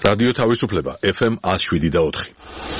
რადიო თავისუფლება FM 107.4.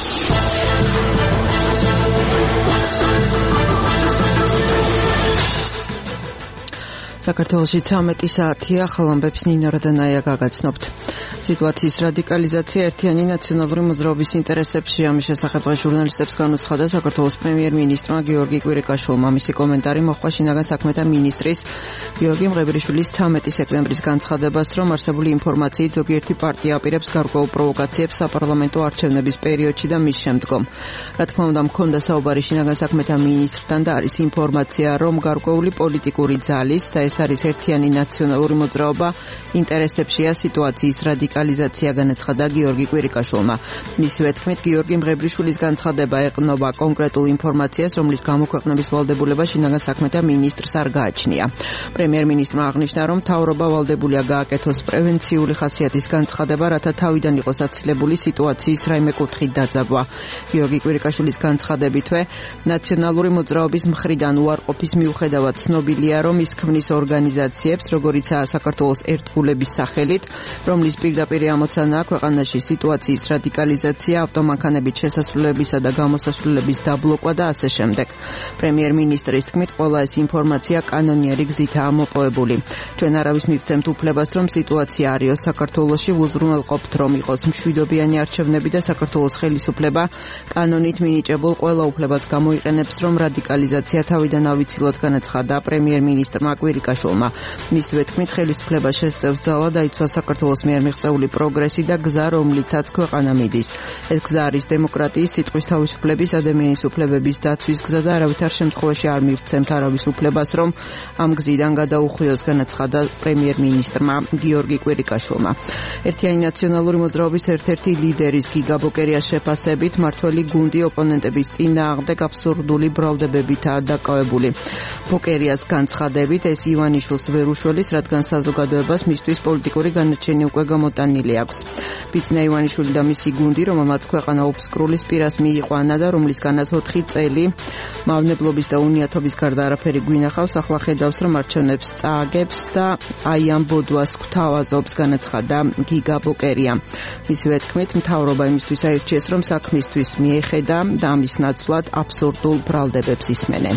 საქართველოში 13 საათია, ხელმომბებს ნინო რადანაია გაგაცნობთ. სიტუაციის რადიკალიზაცია ერთიანი ნაციონალური მოძრაობის ინტერესებში, ამის შესახებ ჟურნალისტებს განუცხადა საქართველოს პრემიერ-მინისტრმა გიორგი კვირიკაშვილმა. მისი კომენტარი მოხდა შინაგან საქმეთა მინისტრის გიორგი მღებრიშვილის 13 სექტემბრის განცხადებას, რომ არსებული ინფორმაციით ზოგიერთი პარტია აპირებს გარკვეულ პროვოკაციებს საპარლამენტო არჩევნების პერიოდში და მის შემდგომ. რა თქმა უნდა, მქონდა საუბარი შინაგან საქმეთა მინისტრთან და არის ინფორმაცია, რომ გარკვეული პოლიტიკური ძალის და ეს არის ერთიანი ნაციონალური მოძრაობა ინტერესებშია სიტუაციის რადიკალიზაცია, განაცხადა გიორგი კვირიკაშვილმა. მისივე თქმით, გიორგი მღებრიშვილის განცხადება ეყრდნობა კონკრეტულ ინფორმაციას, რომლის გამოქვეყნების ვალდებულება შინაგან საქმეთა მინისტრს არ გააჩნია. პრემიერ-მინისტრმა აღნიშნა, რომ მთავრობა ვალდებულია გააკეთოს პრევენციული ხასიათის განცხადება, რათა თავიდან იყოს აცილებული სიტუაციის რაიმე კუთხით დაძაბვა. გიორგი კვირიკაშვილის განცხადებითვე, ნაციონალური მოძრაობის მხრიდან უარყოფის მიუხედავად ცნობილია, რომ ის ქმნის ორგანიზაციებს, როგორიცაა საქართველოს ერთგულების სახელით, რომლის პირდაპირ ამოცანაა ქვეყანაში სიტუაციის რადიკალიზაცია, ავტომანქანებით შესასვლელებისა და გამოსასვლელების დაბლოკვა და ასე შემდეგ. პრემიერ-მინისტრის თქმით, ყველა ეს ინფორმაცია კანონიერი გზითაა მოპოვებული. ჩვენ არავის მივცემთ უფლებას, რომ სიტუაცია არიოს საქართველოში, უზრუნველყოფთ, რომ იყოს მშვიდობიანი არჩევნები და საქართველოს ხელისუფლება კანონით მინიჭებულ ყველა უფლებას გამოიყენებს, რომ რადიკალიზაცია თავიდან ავიცილოთ, განაცხადა პრემიერ-მინისტრმა კვირიკაშვილმა. მისივე თქმით, ხელისუფლება შესწევს ძალა დაიცვა საქართველოს მიერ მიღწეული პროგრესი და გზა, რომლითაც ქვეყანა მიდის. ეს გზა არის დემოკრატიის, სიტყვის თავისუფლების, ადამიანის უფლებების დაცვის გზა და არავითარ შემთხვევაში არ მივცემთ არავის უფლებას, რომ ამ გზიდან გადაუხვიოს, განაცხადა პრემიერ-მინისტრმა გიორგი კვირიკაშვილმა. ერთიანი ნაციონალური მოძრაობის ერთ-ერთი ლიდერის გიგა ბოკერიას შეფასებით, მართველი გუნდი ოპონენტების წინააღმდეგ აბსურდული ბრალდებებითაა დაკავებული. ბოკერიას განცხადებით, ეს ივანიშვილს ვერ უშველის, რადგან საზოგადოებას მისთვის პოლიტიკური განაჩენი უკვე გამოტანილი აქვს. ბიძინა ივანიშვილი და მისი გუნდი, რომელმაც ქვეყანა ოფსკრულის პირას მიიყვანა და რომლისგანაც 4 წელი მავნებლობის და უნიათობის გარდა არაფერი გვინახავს, ახლა ხედავს, რომ არჩევნებს წააგებს და აი ამ ბოდვას გვთავაზობს, განაცხადა გიგა ბოკერია. მისივე თქმით, მთავრობა იმისთვის აირჩიეს, რომ საქმისთვის მიეხედა და ამის ნაცვლად აბსურდულ ბრალდებებს ისმენენ.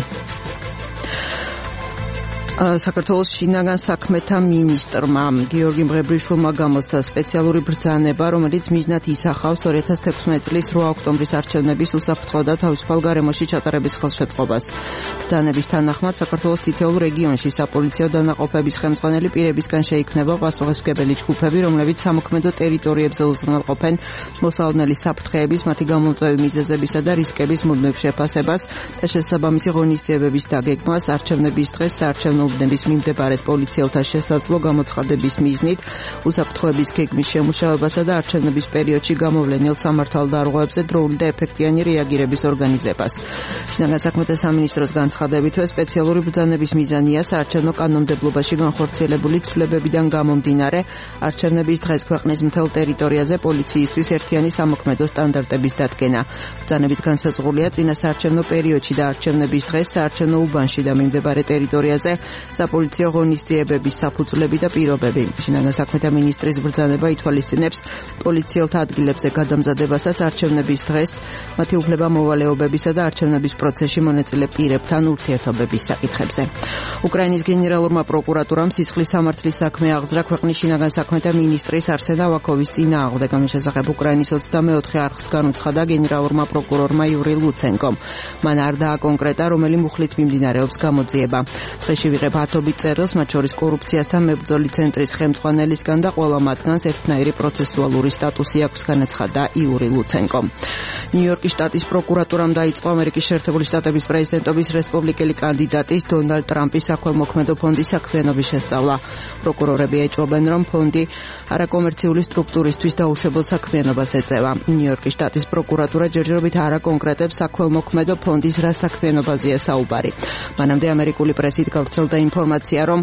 საქართველოს შინაგან საქმეთა მინისტრმა გიორგი მღებრიშვილმა გამოსცა სპეციალური ბრძანება, რომელიც მიზნად ისახავს 2016 წლის 8 ოქტომბრის არჩევნების უსაფრთხო და თავისუფალ გარემოში ჩატარების ხელშეწყობას. ბრძანების თანახმად საქართველოს თითოეულ რეგიონში საპოლიციო დანაყოფების ხელმძღვანელი პირებისგან შეიქმნება პასუხისმგებელი ჯგუფები, რომლებიც სამოქმედო ტერიტორიებზე უზრუნველყოფენ მოსალოდნელი საფრთხეების, მათი გამომწვევი მიზეზებისა და რისკების მუდმივ შეფასებას და შესაბამისი ღონისძიებების დაგეგმვას არჩევნების დღეს საარჩევნო უბნების მიმდებარედ პოლიციელთა შესაძლო გამოცხადების მიზნით, უსაფრთხოების გეგმის შემუშავებასა და არჩევნების პერიოდში გამოვლენილ სამართალდარღვევებზე დროული და ეფექტიანი რეაგირების ორგანიზებას. შინაგან საქმეთა სამინისტროს განცხადებითვე, სპეციალური ბრძანების მიზანია საარჩევნო კანონმდებლობაში განხორციელებული ცვლილებებიდან გამომდინარე არჩევნების დღეს ქვეყნის მთელ ტერიტორიაზე პოლიციისთვის ერთიანი სამოქმედო სტანდარტების დადგენა. ბრძანებით განსაზღვრულია წინა საარჩევნო პერიოდში და არჩევნების დღეს საარჩევნო უბანში და მიმდებარე ტერიტორიაზე საპოლიციო ღონისძიებების საფუძვლები და პირობები. შინაგან საქმეთა მინისტრის ბრძანება ითვალისწინებს პოლიციელთა ადგილებზე გადამზადებასაც არჩევნების დღეს, მათი უფლება-მოვალეობებისა და არჩევნების პროცესში მონაწილე პირებთან ურთიერთობების საკითხებზე. უკრაინის გენერალურმა პროკურატურამ სისხლის სამართლის საქმე აღძრა ქვეყნის შინაგან საქმეთა მინისტრის არსენ ავაკოვის წინააღმდეგ. ამის შესახებ უკრაინის 24 არხს განუცხადა გენერალურმა პროკურორმა იური ლუცენკომ. მან არ დააკონკრეტა, რომელი მუხლით მიმდინარეობს გამოძიება. დღეში ვიღებ ათობით წერილს, მათ შორის კორუფციასთან მებრძოლი ცენტრის ხელმძღვანელისგან და ყველა მათგანს ერთნაირი პროცესუალური სტატუსი აქვს, განაცხადა იური ლუცენკომ. ნიუ-იორკის შტატის პროკურატურამ დაიწყო ამერიკის შეერთებული შტატების პრეზიდენტობის რესპუბლიკელი კანდიდატის დონალდ ტრამპის საქველმოქმედო ფონდის საქმიანობის შესწავლა. პროკურორები ეჭვობენ, რომ ფონდი არაკომერციული სტრუქტურისთვის დაუშვებელ საქმიანობას ეწევა. ნიუ-იორკის შტატის პროკურატურა ჯერჯერობით არ აკონკრეტებს საქველმოქმედო ფონდის რა საქმიანობაზეა საუბარი. მანამდე ამერიკული პრესით გავრცელდა ინფორმაცია, რომ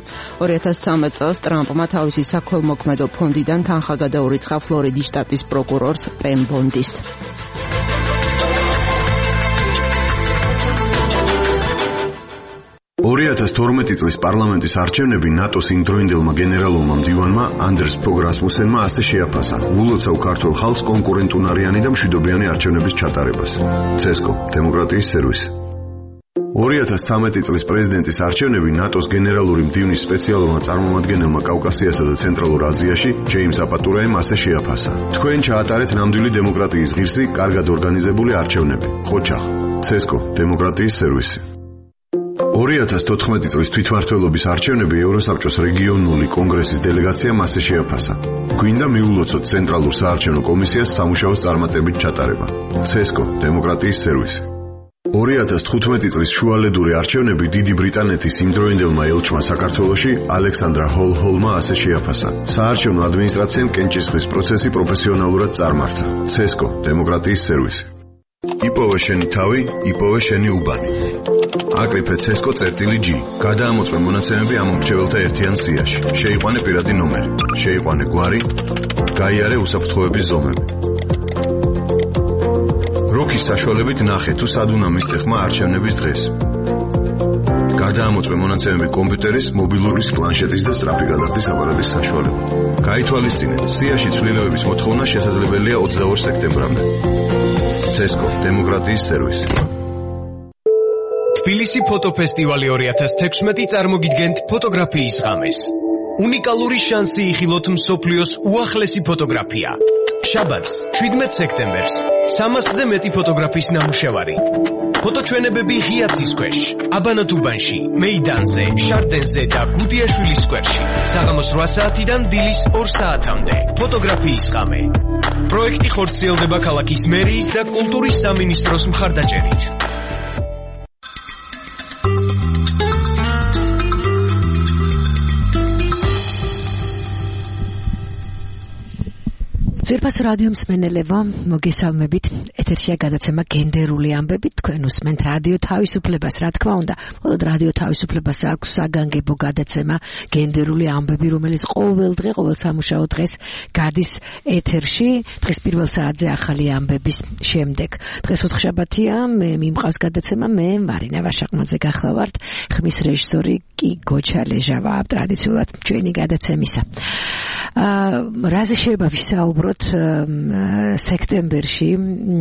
2013 წელს ტრამპმა თავისი საქველმოქმედო ფონდიდან თანხა გადაურიცხა ფლორიდის შტატის პროკურორს პემ ბონდის. 2012 წლის პარლამენტის არჩევნები ნატოს იმდროინდელმა გენერალურმა მდივანმა ანდერს ფოგ რასმუსენმა ასე შეაფასა ულოცავ ქართულ ხალხს კონკურენტუნარიანი და მშვიდობიანი არჩევნების ჩატარებას. ცესკო, დემოკრატიის სერვისი. 2013 წლის პრეზიდენტის არჩევნები ნატოს გენერალური მდივნის სპეციალურმა წარმომადგენელმა კავკასიასა და ცენტრალურ აზიაში ჯეიმს აპატურაემ ასე შეაფასა. თქვენ ჩაატარეთ ნამდვილი დემოკრატიის ღირსი, კარგად ორგანიზებული არჩევნები. ხოჩახ, ცესკო, დემოკრატიის სერვისი. 2014 წლის თვითმმართველობის არჩევნები ევროსაბჭოს რეგიონული კონგრესის დელეგაციამ ასე შეაფასა. გვინდა მიულოცოთ ცენტრალურ საარჩევნო კომისიას სამუშაოს წარმატებით ჩატარება. ცესკო, დემოკრატიის სერვისი. 2015 წლის შუალედური არჩევნები დიდი ბრიტანეთის იმდროინდელმა ელჩმა საქართველოში ალექსანდრა ჰოლჰოლმა ასე შეაფასა. საარჩევნო ადმინისტრაციამ კენჭისყრის პროცესი პროფესიონალურად წარმართა. ცესკო, დემოკრატიის სერვისი. იპოვე შენი თავი, იპოვე შენი უბანი. აკრიფე ცესკო წერტილი G. გადაამოწმე მონაცემები ამ მრჩეველთა ერთიან სიაში. შეიყვანე პირადი ნომერი. შეიყვანე გვარი. გაიარე უსაფრთხოების ზომები. როქის საშუალებით ნახე თუ სად უნდა მისცე ხმა არჩევნების დღეს. გადაამოწმე მონაცემები კომპიუტერის, მობილურის, პლანშეტის და სწრაფი გადახდის აპარატის საშუალებით. გაითვალისწინეთ, სიაში ცვლილებების მოთხოვნა შესაძლებელია 22 სექტემბრამდე. ცესკო, დემოკრატიის სერვისი. თბილისი ფოტოფესტივალი 2016 წარმოგიდგენთ ფოტოგრაფიის ღამეს. უნიკალური შანსი იხილოთ მსოფლიოს უახლესი ფოტოგრაფია. შაბათს, 17 სექტემბერს, 300-ზე მეტი ფოტოგრაფის ნამუშევარი. ფოტოჩვენებები ღიაცის ქვეშ, აბანათუბანში, მეიდანზე, შარდენზე და გუდიაშვილის სკვერში. საღამოს 8 საათიდან დილის 2 საათამდე. ფოტოგრაფიის ღამე. პროექტი ხორციელდება ქალაქის მერიის და კულტურის სამინისტროს მხარდაჭერით. ძვირფასო რადიო მსმენელებო, მოგესალმებით. ეთერშია გადაცემა გენდერული ამბები. თქვენ უსმენთ რადიო თავისუფლებას, რა თქმა უნდა. მხოლოდ რადიო თავისუფლებას აქვს საგანგებო გადაცემა გენდერული ამბები, რომელიც ყოველ დღე, ყოველ სამუშაო დღეს გადის ეთერში. დღეს პირველ საათზე ახალი ამბების შემდეგ. დღეს ოთხშაბათია, მე მიმყავს გადაცემა, მე მარინა ვაშაყმაძე გახლავართ. ხმის რეჟისორი კი გოჩა ლეჟავა, ტრადიციულად ჩვენი გადაცემისა. რაზე შეიძლება ვისაუბროთ სექტემბერში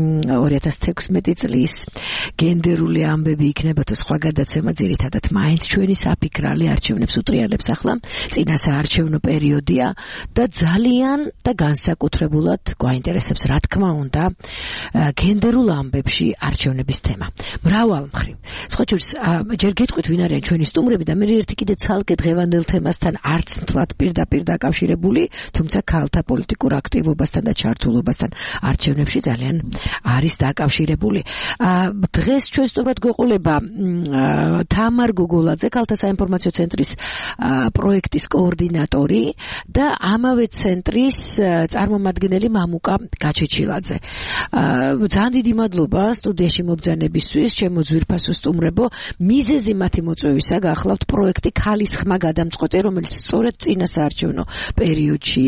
2016 წლის გენდერული ამბები იქნება თუ სხვა გადაცემა, ძირითადად მაინც ჩვენი საფიქრალი არჩევნებს უტრიალებს ახლა, წინა საარჩევნო პერიოდია და ძალიან და განსაკუთრებულად გვაინტერესებს, რა თქმა უნდა, გენდერულ ამბებში არჩევნების თემა. მრავალ მხრივ. სხვა შორის, ჯერ გეტყვით ვინ არიან ჩვენი სტუმრები და მე ერთი კიდე ცალკე დღევანდელ თემასთან არც მთლად პირდაპირ დაკავშირებული, თუმცა ქალთა პოლიტიკურ აქტივობასთან და ჩართულობასთან არჩევნებში ძალიან არის დაკავშირებული. დღეს ჩვენ სტუმრად გვეყოლება თამარ გოგოლაძე, ქალთა საინფორმაციო ცენტრის პროექტის კოორდინატორი და ამავე ცენტრის წარმომადგენელი მამუკა გაჩეჩილაძე. ძალიან დიდი მადლობა სტუდიაში მობრძანებისთვის, ჩემო ძვირფასო სტუმრებო. მიზეზი მათი მოწვევისა გახლავთ პროექტი ქალის ხმა გადამწყვეტი, რომელიც სწორედ წინა საარჩევნო პერიოდში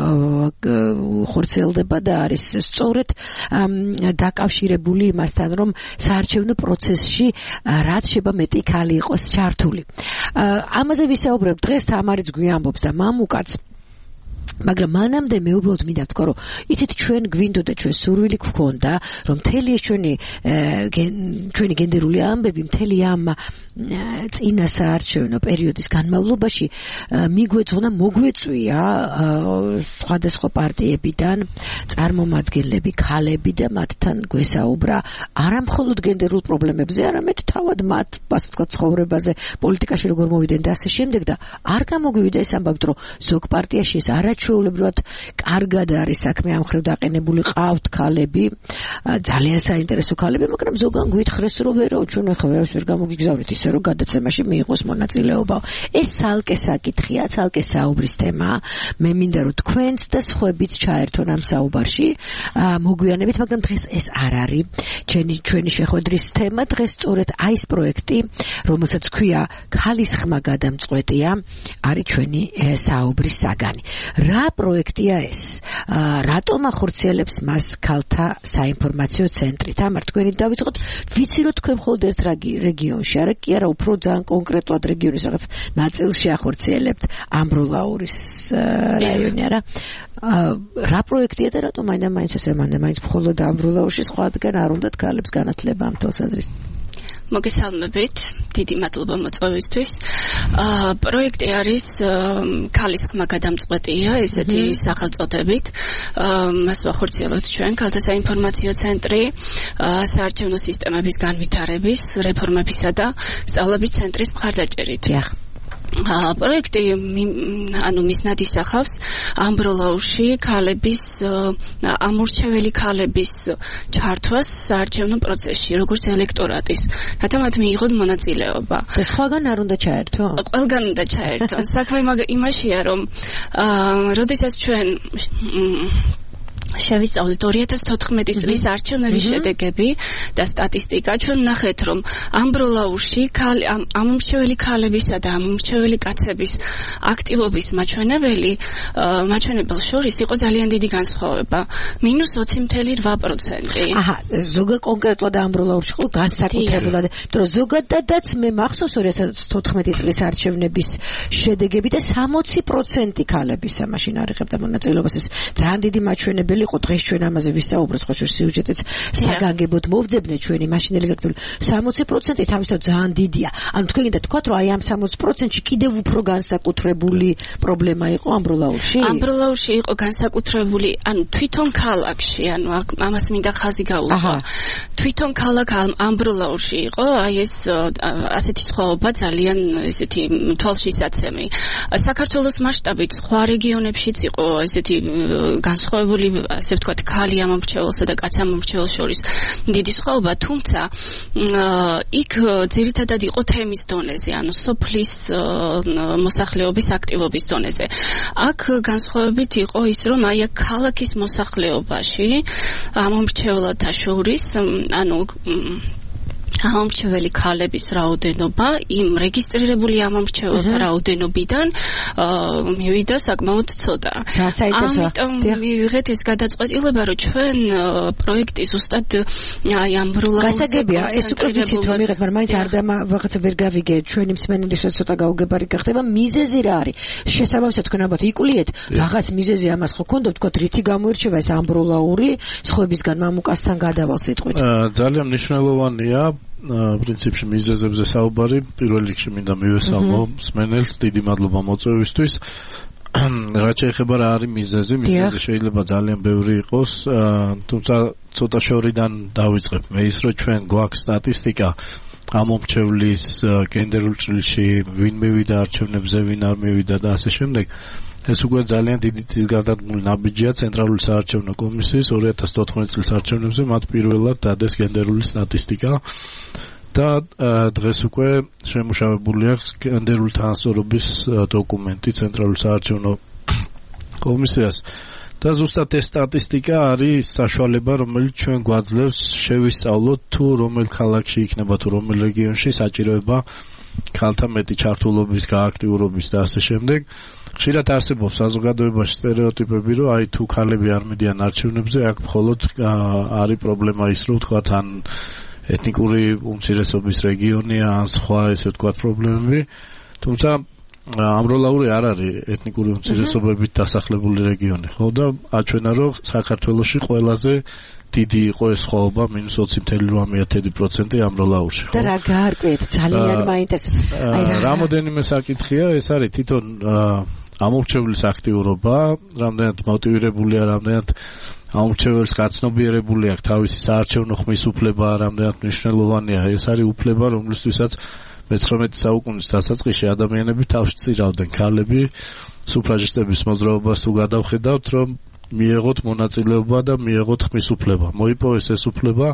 ხორციელდება და არის სწორედ დაკავშირებული იმასთან, რომ საარჩევნო პროცესში რაც შეიძლება მეტი ქალი იყოს ჩართული. ამაზე ვისაუბრებ დღეს, თამარიც გვიამბობს და მამუკაც. მაგრამ მანამდე მე უბრალოდ მინდა ვთქვა, რომ იცით ჩვენ გვინდოდა, ჩვენ სურვილი გვქონდა, რომ მთელი ეს ჩვენი გენდერული ამბები მთელი ამ წინა საარჩევნო პერიოდის განმავლობაში მიგვეძღვნა, მოგვეწვია სხვადასხვა პარტიებიდან წარმომადგენლები, ქალები და მათთან გვესაუბრა არა მხოლოდ გენდერულ პრობლემებზე, არამედ თავად მათ, ასე ვთქვათ, ცხოვრებაზე, პოლიტიკაში როგორ მოვიდნენ და ასე შემდეგ და არ გამოგვივიდა ეს ამბავთ, რომ ზოგ პარტიაში ეს არაჩვეულებრივად კარგად არის საქმე ამ ხრივ დაყენებული, ყავთ ქალები, ძალიან საინტერესო ქალები, მაგრამ ზოგან გვითხრეს, რომ ვერო, ჩვენ ახლა ვერ გამოგიგზავნით ისე, რომ გადაცემაში მიიღოს მონაწილეობა. ეს ცალკე საკითხია, ცალკე საუბრის თემაა. მე მინდა, რომ თქვენც და სხვაებიც ჩაერთონ ამ საუბარში, მოგვიანებით, მაგრამ დღეს ეს არ არის ჩვენი შეხვედრის თემა. დღეს სწორედ აი ეს პროექტი, რომელსაც ქვია ქალის ხმა გადამწყვეტია, არის ჩვენი საუბრის საგანი. რა პროექტია ეს? რატომ ახორციელებს მას ქალთა საინფორმაციო ცენტრი? თამარ, თქვენი დავიწყოთ, ვიცი რომ თქვენ მხოლოდ ერთ რეგიონში, არა კი არა, უფრო ძალიან კონკრეტულად რეგიონის რაღაც ნაწილში ახორციელებთ ამბროლაურის რაიონი, არა? რა პროექტია და რატომ მაინც მხოლოდ ამბროლაურში სხვადასხვა არ უნდათ ქალებს განათლება ამ თვალსაზრისით? მოგესალმებით, დიდი მადლობა მოწვევისთვის. პროექტი არის ქალის ხმა გადამწყვეტია, ესეთი სახელწოდებით. მას ვახორციელებთ ჩვენ ქალთა საინფორმაციო ცენტრი, საარჩევნო სისტემების განვითარების, რეფორმებისა და სწავლების ცენტრის მხარდაჭერით. პროექტი მიზნად ისახავს ამბროლაურში ქალების ამორჩეველი ქალების ჩართვას საარჩევნო პროცესში, როგორც ელექტორატის, რათა მათ მიიღოთ მონაწილეობა. სხვაგან არ უნდა ჩაერთო? ყველგან უნდა ჩაერთო. საქმე იმაშია, რომ როდესაც ჩვენ შევისწავლეთ 2014 წლის არჩევნების შედეგები და სტატისტიკა, ჩვენ ვნახეთ, რომ ამბროლაურში ამომრჩეველი ქალებისა და ამომრჩეველი კაცების აქტივობის მაჩვენებელ შორის იყო ძალიან დიდი განსხვავება, -20.8%. აჰა, ზოგადად კონკრეტულად ამბროლაურში ხო განსაკუთრებულად, იმიტომ რომ ზოგადადაც მე მახსოვს 2014 წლის არჩევნების შედეგები და 60% ქალებისა მაშინ არ იღებდა მონაწილეობას, ეს ძალიან დიდი მაჩვენებელი იყო. დღეს ჩვენ ამაზე ვისაუბრეთ, ხო სიუჟეტიც საგანგებოდ მოვძებნეთ ჩვენი მაშინელი გაქტული 60% თავისთავად ძალიან დიდია. ანუ თქვენ გინდა თქვათ, რომ აი ამ 60%-ში კიდევ უფრო განსაკუთრებული პრობლემა იყო ამბროლაურში? ამბროლაურში იყო განსაკუთრებული, ანუ თვითონ ქალაქში, ანუ ამას მინდა ხაზი გაუძღვა. თვითონ ქალაქ ამბროლაურში იყო, აი ეს ასეთი სხვაობა ძალიან ესეთი თვალშისაცემი. საქართველოს მასშტაბით სხვა რეგიონებშიც იყო ესეთი განსხვავებული, ასე ვთქვათ, ქალი ამომრჩეველსა და კაც ამომრჩეველს შორის დიდი სხვაობა, თუმცა იქ ძირითადად იყო თემის დონეზე, ანუ სოფლის მოსახლეობის აქტივობის დონეზე. აქ განსხვავებით იყო ის, რომ აი ქალაქის მოსახლეობაში ამომრჩეველთა შორის, ანუ ამომრჩეველი ქალების რაოდენობა იმ რეგისტრირებული ამომრჩეველთა რაოდენობიდან მივიდა საკმაოდ ცოტა. ამიტომ მივიღეთ ეს გადაწყვეტილება, რომ ჩვენ პროექტი ზუსტად აი ამბროლაურზე გასაგებია, ეს უკვე ვიცით რომ მივიღეთ, მაგრამ მაინც არ რაღაცა ვერ გავიგე, ჩვენი მსმენელისთვის ცოტა გაუგებარი გახდება, მიზეზი რა არის? შესაბამისად თქვენ ალბათ იკულიეთ, რაღაც მიზეზი ამას ხო გქონდათ, თქვათ რითი გამოირჩევა ეს ამბროლაური სხვებისგან მამუკასთან გადავალ სიტყვით? ძალიან მნიშვნელოვანია პრინციპში მიზეზებზე საუბარი. პირველ რიგში მინდა მივესალმო მსმენელს, დიდი მადლობა მოწვევისთვის. რაც შეეხება რა არის მიზეზი, მიზეზი შეიძლება ძალიან ბევრი იყოს, თუმცა ცოტა შორიდან დავიწყებ. მე ის რომ ჩვენ გვაქვს სტატისტიკა ამომრჩევლის გენდერულ ჭრილში, ვინ მივიდა არჩევნებზე, ვინ არ მივიდა და ასე შემდეგ. ეს უკვე ძალიან დიდი გადადგმული ნაბიჯია ცენტრალური საარჩევნო კომისიის 2014 წლის არჩევნებზე, მათ პირველად დადეს გენდერული სტატისტიკა და დღეს უკვე შემუშავებული აქვს გენდერული თანასწორობის დოკუმენტი ცენტრალურ საარჩევნო კომისიას. და ზუსტად ეს სტატისტიკა არის საშუალება, რომელიც ჩვენ გვაძლევს შევისწავლოთ თუ რომელ ქალაქში იქნება თუ რომელ რეგიონში საჭიროება ქალთა მეტი ჩართულობის, გააქტიურობის და ასე შემდეგ. ხშირად არსებობს საზოგადოებაში სტერეოტიპები, რომ აი თუ ქალები არ მიდიან არჩევნებზე, აქ მხოლოდ არის პრობლემა ის, რომ ვთქვათ ან ეთნიკური უმცირესობის რეგიონია, ან სხვა ესე ვთქვათ პრობლემები. თუმცა ამბროლაური არ არის ეთნიკური უმცირესობებით დასახლებული რეგიონი, ხო და აჩვენა, რომ საქართველოში ყველაზე დიდი იყო ეს სხვაობა -20.8% ამბროლაურში, ხო? და რა გაარკვიეთ, ძალიან მაინტერესებს. რამოდენიმე საკითხია, ეს არის თვითონ ამომრჩევლის აქტიურობა, რამდენად მოტივირებულია, რამდენად ამომრჩეველს გაცნობიერებული აქვს თავისი საარჩევნო ხმის უფლება, რამდენად მნიშვნელოვანია. ეს არის უფლება, რომლისთვისაც მე-19 საუკუნის დასაწყისში ადამიანები თავს წირავდნენ. ქალები სუფრაჟისტების მოძრაობას თუ გადავხედავთ, რომ მიეღოთ მონაწილეობა და მიეღოთ ხმის უფლება. მოიპოვეს ეს უფლება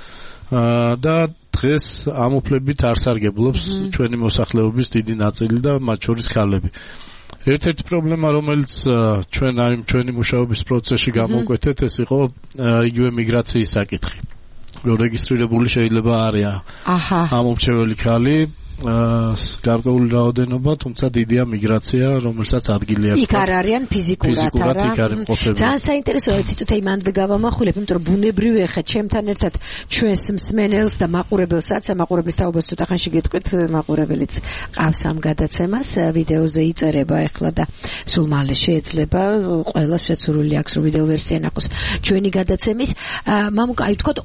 და დღეს ამ უფლებით არ სარგებლობს ჩვენი მოსახლეობის დიდი ნაწილი და მათ შორის ქალები. ერთ-ერთი პრობლემა, რომელიც ჩვენ აი ჩვენი მუშაობის პროცესში გამოვკვეთეთ, ეს იყო იგივე მიგრაციის საკითხი. რომ რეგისტრირებული შეიძლება არის ამომრჩეველი ქალი გარკვეული რაოდენობა, თუმცა დიდია მიგრაცია, რომელსაც ადგილი აქვს. იქ არ არიან ფიზიკურად არა. ძალიან საინტერესოა, თვითონ იმანდ გავამახვილებ, იმიტომ რომ ბუნებრივი ხა ჩემთან ერთად ჩვენს მსმენელს და მაყურებელსაც, მაყურებლის თაობას ცოტა ხანში გეტყვით, მაყურებელიც ყავს ამ გადაცემას, ვიდეოზე იწერება ახლა და სულ მალე შეიძლება ყველას შეცურული აქვს, რომ ვიდეო ვერსია ნახოს ჩვენი გადაცემის. მამუკა, აი თქვა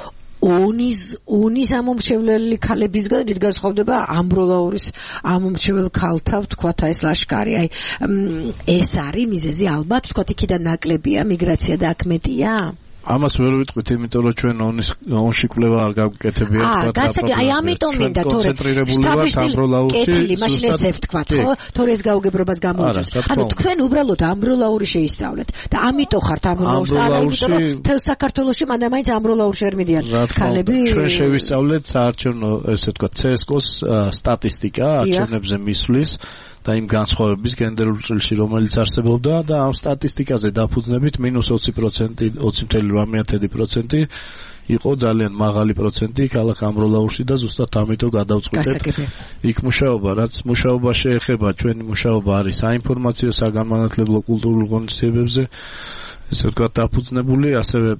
ონის ამომრჩევლელი ქალებისგან დიდ განსხვავდება ამბროლაურის ამომრჩევლ ქალთა თქვათ აი ეს ლაშქარი აი ეს არის მიზეზი ალბათ თქვათ იქიდან ნაკლებია მიგრაცია და აქ მეტია ამას ვერ ვიტყვით, იმიტომ რომ ჩვენ ონში კვლევა არ გავკეთებია თქვა. გასაგები, აი ამიტომ მინდა თორე კეთილი, მაშინ ესე ვთქვათ, ხო? თორე ეს გაუგებრობას გამოიწვევს. ანუ თქვენ უბრალოდ ამბროლაური შეისწავლეთ და ამიტომ ხართ ამბროლაურში, იმიტომ რომ თელ საქართველოში მანდამაინც ამბროლაურში არ მიდიან ქალები. ჩვენ შევისწავლეთ საარჩევნო, ესე ვთქვათ, CSKO-ს სტატისტიკა, არჩევნებზე მისვლის და იმ განსხვავების გენდერულ ჭრილში, რომელიც არსებობდა და ამ სტატისტიკაზე დაფუძნებით -20%, 20.8% იყო ძალიან მაღალი პროცენტი ქალაქ ამბროლაურში და ზუსტად ამიტომ გადავწყვიტეთ იქ მუშაობა, რაც მუშაობა შეეხება, ჩვენი მუშაობა არის საინფორმაციო საგანმანათლებლო კულტურულ ღონისძიებებზე, ესე ვთქვათ, დაფუძნებული, ასევე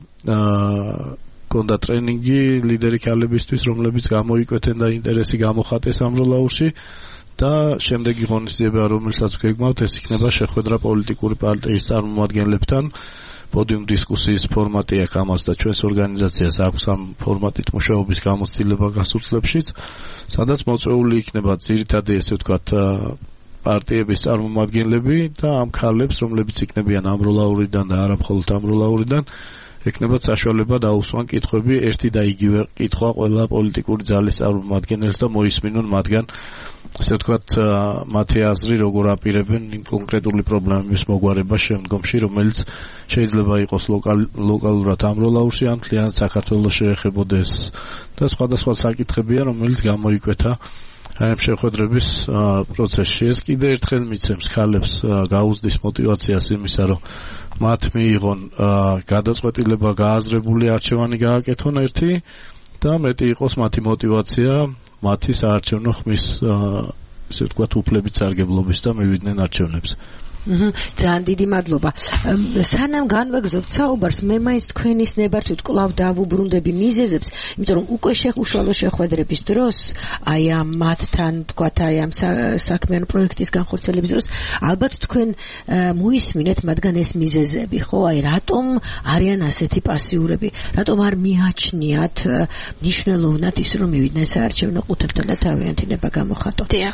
კონდა ტრენინგი ლიდერი ქალებისთვის, რომლებიც გამოიკვეთენ და ინტერესი გამოხატეს ამბროლაურში. და შემდეგი ღონისძიება, რომელსაც გეგმავთ, ეს იქნება შეხვედრა პოლიტიკური პარტიის წარმომადგენლებთან. პოდიუმ დისკუსიის ფორმატი აქვს ამას და ჩვენს ორგანიზაციას აქვს ამ ფორმატით მუშაობის გამოცდილება გასულ წლებშიც, სადაც მოწვეული იქნება ძირითადი, ესე ვთქვათ, პარტიების წარმომადგენლები და ამ ქალებს, რომლებიც იქნებიან ამბროლაურიდან და არა მხოლოდ ამბროლაურიდან, ეკნებათ საშუალება დაუსვან კითხვები, ერთი და იგივე კითხვა ყველა პოლიტიკური ძალის წარმომადგენელს და მოისმინონ მათგან, ასე ვთქვათ, მათი აზრი როგორ აპირებენ იმ კონკრეტული პრობლემების მოგვარებას შემდგომში, რომელიც შეიძლება იყოს ლოკალურად ამბროლაურში, ან მთლიანად საქართველოს შეეხებოდეს და სხვადასხვა საკითხებია, რომელიც გამოიკვეთა ამ შეხვედრების პროცესში. ეს კიდე ერთხელ მიცემს ქალებს გაუზდის მოტივაციას იმისა, რომ მათ მიიღონ გადაწყვეტილება გააზრებული არჩევანი გააკეთონ ერთი და მეტი იყოს მათი მოტივაცია მათი საარჩევნო ხმის ესე ვთქვათ უფლებით სარგებლობის და მივიდნენ არჩევნებს. ძალიან დიდი მადლობა. სანამ განვაგრძობთ საუბარს, მე მაინც თქვენის ნებართვით კვლავ დავუბრუნდები მიზეზებს, იმიტომ რომ უკვე უშუალო შეხვედრების დროს, აი ამ მათთან, თქვათ, აი ამ საქმიან პროექტის განხორციელების დროს, ალბათ თქვენ მოისმინეთ მათგან ეს მიზეზები, ხო? აი რატომ არიან ასეთი პასიურები? რატომ არ მიაჩნიათ მნიშვნელოვნად ის, რომ მივიდნენ საარჩევნო ყუთებთან და თავიანთი ნება გამოხატონ? დიახ.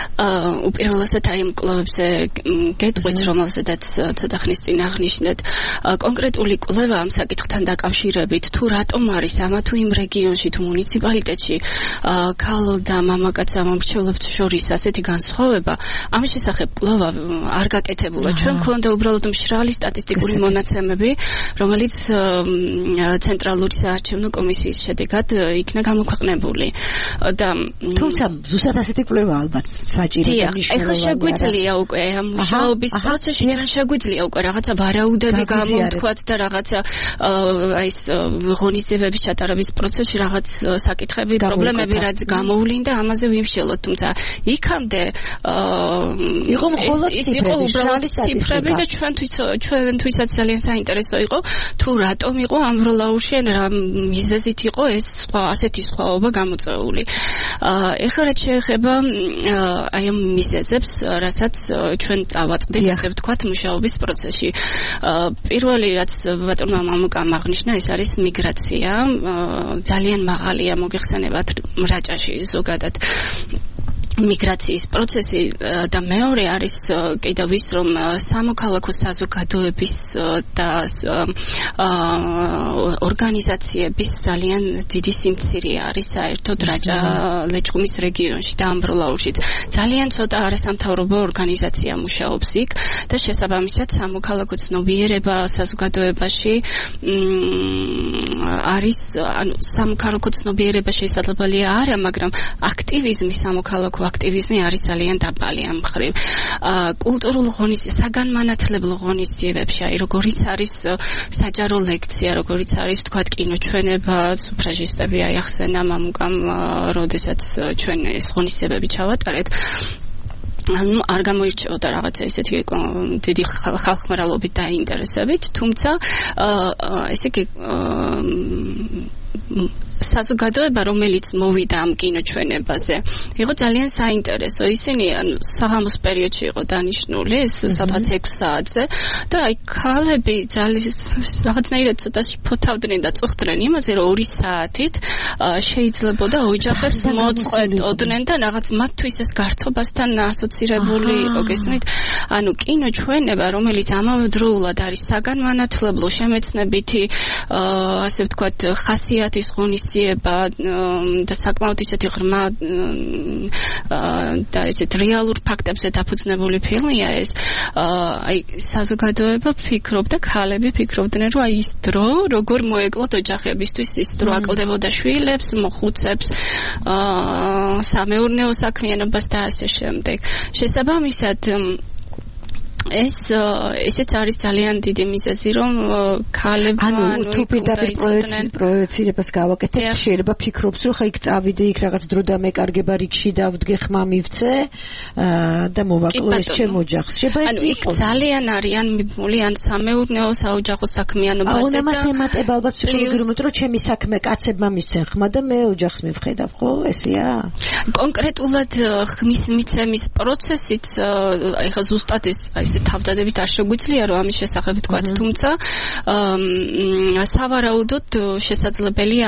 უპირველესად აი ამ კვლევებზე გეტყვით, რომელზედაც ცოტა ხნის წინ აღნიშნეთ, კონკრეტული კვლევა ამ საკითხთან დაკავშირებით, თუ რატომ არის ამა თუ იმ რეგიონში თუ მუნიციპალიტეტში ქალ და მამაკაც ამომრჩევლებს შორის ასეთი განსხვავება, ამის შესახებ კვლევა არ გაკეთებულა. ჩვენ გვქონდა უბრალოდ მშრალი სტატისტიკური მონაცემები, რომელიც ცენტრალური საარჩევნო კომისიის შედეგად იქნა გამოქვეყნებული. და თუმცა ზუსტად ასეთი კვლევა ალბათ საჭირო და მნიშვნელოვანია. ეხლა შეგვიძლია უკვე ამ მუშაობის პროცესში ჩვენ შეგვიძლია უკვე რაღაცა ვარაუდები გამოვთქვათ და რაღაცა აი ეს ღონისძიებების ჩატარების პროცესში რაღაც საკითხები, პრობლემები რაც გამოვლინდა, ამაზე ვიმშელოთ, თუმცა იქამდე იყო მხოლოდ ციფრები და ჩვენთვისაც ძალიან საინტერესო იყო თუ რატომ იყო ამბროლაურში რა მიზეზით იყო ეს ასეთი სხვაობა გამოწვეული. ეხლა რაც შეეხება აი ამ მიზეზებს, რასაც ჩვენ წავაწყდით, ასე ვთქვათ, მუშაობის პროცესში. პირველი რაც ბატონმა მამუკამ აღნიშნა, ეს არის მიგრაცია. ძალიან მაღალია მოგეხსენებათ რაჭაში ზოგადად მიგრაციის პროცესი და მეორე არის კიდევ ის, რომ სამოქალაქო საზოგადოების და ორგანიზაციების ძალიან დიდი სიმცირე არის საერთოდ რაჭა-ლეჩხუმის რეგიონში და ამბროლაურში. ძალიან ცოტა არასამთავრობო ორგანიზაცია მუშაობს იქ და შესაბამისად სამოქალაქო ცნობიერება საზოგადოებაში არის, ანუ სამოქალაქო ცნობიერება შესაძლებელია არა, მაგრამ აქტივიზმი სამოქალაქო აქტივიზმი არის ძალიან დაბალი ამ მხრივ. კულტურულ ღონისძიებებში, საგანმანათლებლო ღონისძიებებში, როგორიც არის საჯარო ლექცია, როგორიც არის ვთქვათ კინოჩვენება, სუფრაჟისტები აიხსენა მამუკამ, როდესაც ჩვენ ეს ღონისძიებები ჩავატარეთ. არ გამოირჩეოდა რაღაცა ესეთი დიდი ხალხმრავლობით და ინტერესებით, თუმცა ესე იგი საზოგადოება, რომელიც მოვიდა ამ კინოჩვენებაზე, იყო ძალიან საინტერესო. ისინი საღამოს პერიოდში იყო დანიშნული, ეს სადღაც 6 საათზე და აი ქალები რაღაცნაირად ცოტა ფოთავდნენ და წუხდნენ იმაზე, რომ 2 საათით შეიძლებოდა ოჯახებს მოწყვეტოდნენ და რაღაც მათთვის ეს გართობასთან ასოცირებული იყო, გესმით? ანუ კინოჩვენება, რომელიც ამავდროულად არის საგანმანათლებლო, შემეცნებითი, ასე ვთქვათ, ხასიათის ღონისძიება და საკმაოდ ისეთი ღრმა და ესეთ რეალურ ფაქტებზე დაფუძნებული ფილმია ეს. აი საზოგადოება ფიქრობდა, ქალები ფიქრობდნენ, რომ აი ის დრო როგორ მოეკლოთ ოჯახებისთვის, ის დრო აკლდებოდა შვილებს, მოხუცებს, სამეურნეო საქმიანობას და ასე შემდეგ. შესაბამისად ესეც არის ძალიან დიდი მიზეზი, რომ ქალებმა ანუ თუ პირდაპირ პროექცირებას გავაკეთებ, შეიძლება ფიქრობს, რომ ხა იქ წავიდე, იქ რაღაც დრო დამეკარგება, რიგში დავდგე, ხმა მივცე და მოვაკლო ეს ჩემ ოჯახს. შეიძლება ეს იქ ძალიან არიან მიბმული ან სამეურნეო საოჯახო საქმიანობაზე და ამას ემატება ალბათ ფიქრობთ, რომ ჩემი საქმე კაცებმა მისცენ ხმა და მე ოჯახს მივხედავ, ხო? ესეა? კონკრეტულად ხმის მიცემის პროცესიც ეხა ზუსტად ეს თავდადებით არ შეგვიძლია რომ ამის შესახებ ვთქვათ, თუმცა სავარაუდოდ შესაძლებელია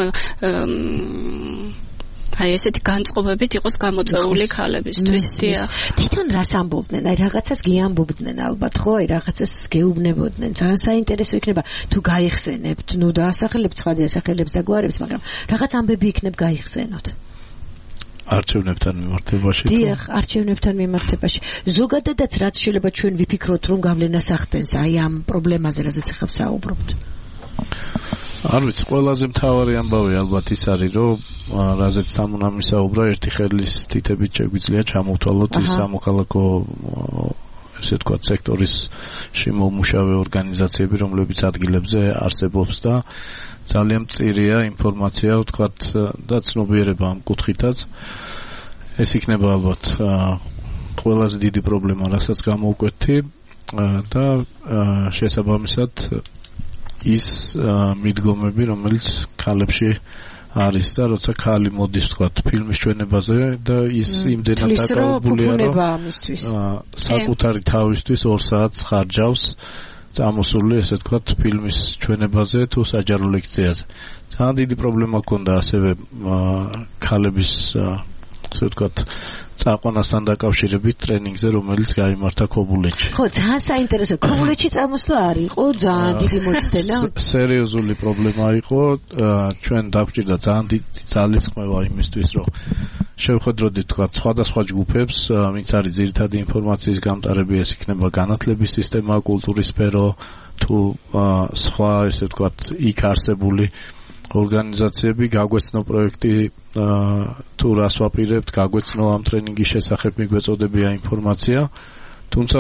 აი ესეთი განწყობებით იყოს გამოწვეული ქალებისთვის. თვითონ რას ამბობდნენ? აი რაღაცას გიამბობდნენ ალბათ, ხო? აი რაღაცას გეუბნებოდნენ. ძალიან საინტერესო იქნება თუ გაიხსენებთ, ნუ დაასახელებთ ცხადი ასახელებს და გვარებს, მაგრამ რაღაც ამბები იქნებ გაიხსენოთ. არჩევნებთან მიმართებაში. დიახ, არჩევნებთან მიმართებაში. ზოგადადაც რაც შეიძლება ჩვენ ვიფიქროთ, რომ გავლენას ახდენს აი ამ პრობლემაზე, რაზეც ახლა ვსაუბრობთ. არ ვიცი, ყველაზე მთავარი ამბავი ალბათ ის არის, რომ რაზეც თან უნდა მისაუბრა, ერთი ხელის თითებით შეგვიძლია ჩამოვთვალოთ ის სამოქალაქო ესე ვთქვათ სექტორის შემომუშავე ორგანიზაციები, რომლებიც ადგილებზე არსებობს და ძალიან მწირია ინფორმაცია, ვთქვათ, და ცნობიერება ამ კუთხითაც. ეს იქნება ალბათ ყველაზე დიდი პრობლემა, რასაც გამოვკვეთი და შესაბამისად ის მიდგომები, რომელიც ქალებში არის და როცა ქალი მოდის, ვთქვათ, ფილმის ჩვენებაზე და ის იმდენად დაკავებულია, რომ საკუთარი თავისთვის 2 საათს ხარჯავს წამოსული, ესე ვთქვათ, ფილმის ჩვენებაზე თუ საჯარო ლექციაზე. ძალიან დიდი პრობლემა ჰქონდა ასევე ქალების, ესე ვთქვათ, წაყვანასთან დაკავშირებით ტრენინგზე, რომელიც გაიმართა ქობულეთში. ხო, ძალიან საინტერესო. ქობულეთში წამოსვლა არ იყო ძალიან დიდი მოწდენა. სერიოზული პრობლემა იყო. ჩვენ დაგვჭირდა ძალიან დიდი ძალისხმევა იმისთვის, რომ შევხედროდით, თქვათ, სხვადასხვა ჯგუფებს, ვინც არის ძირითადი ინფორმაციის გამტარები, ეს იქნება განათლების სისტემა, კულტურის სფერო, თუ სხვა, ესე ვთქვათ, იქ არსებული ორგანიზაციები, გაგვეცნო პროექტი, თუ რას ვაპირებთ, გაგვეცნო ამ ტრენინგის შესახებ მიგვეწოდებია ინფორმაცია, თუმცა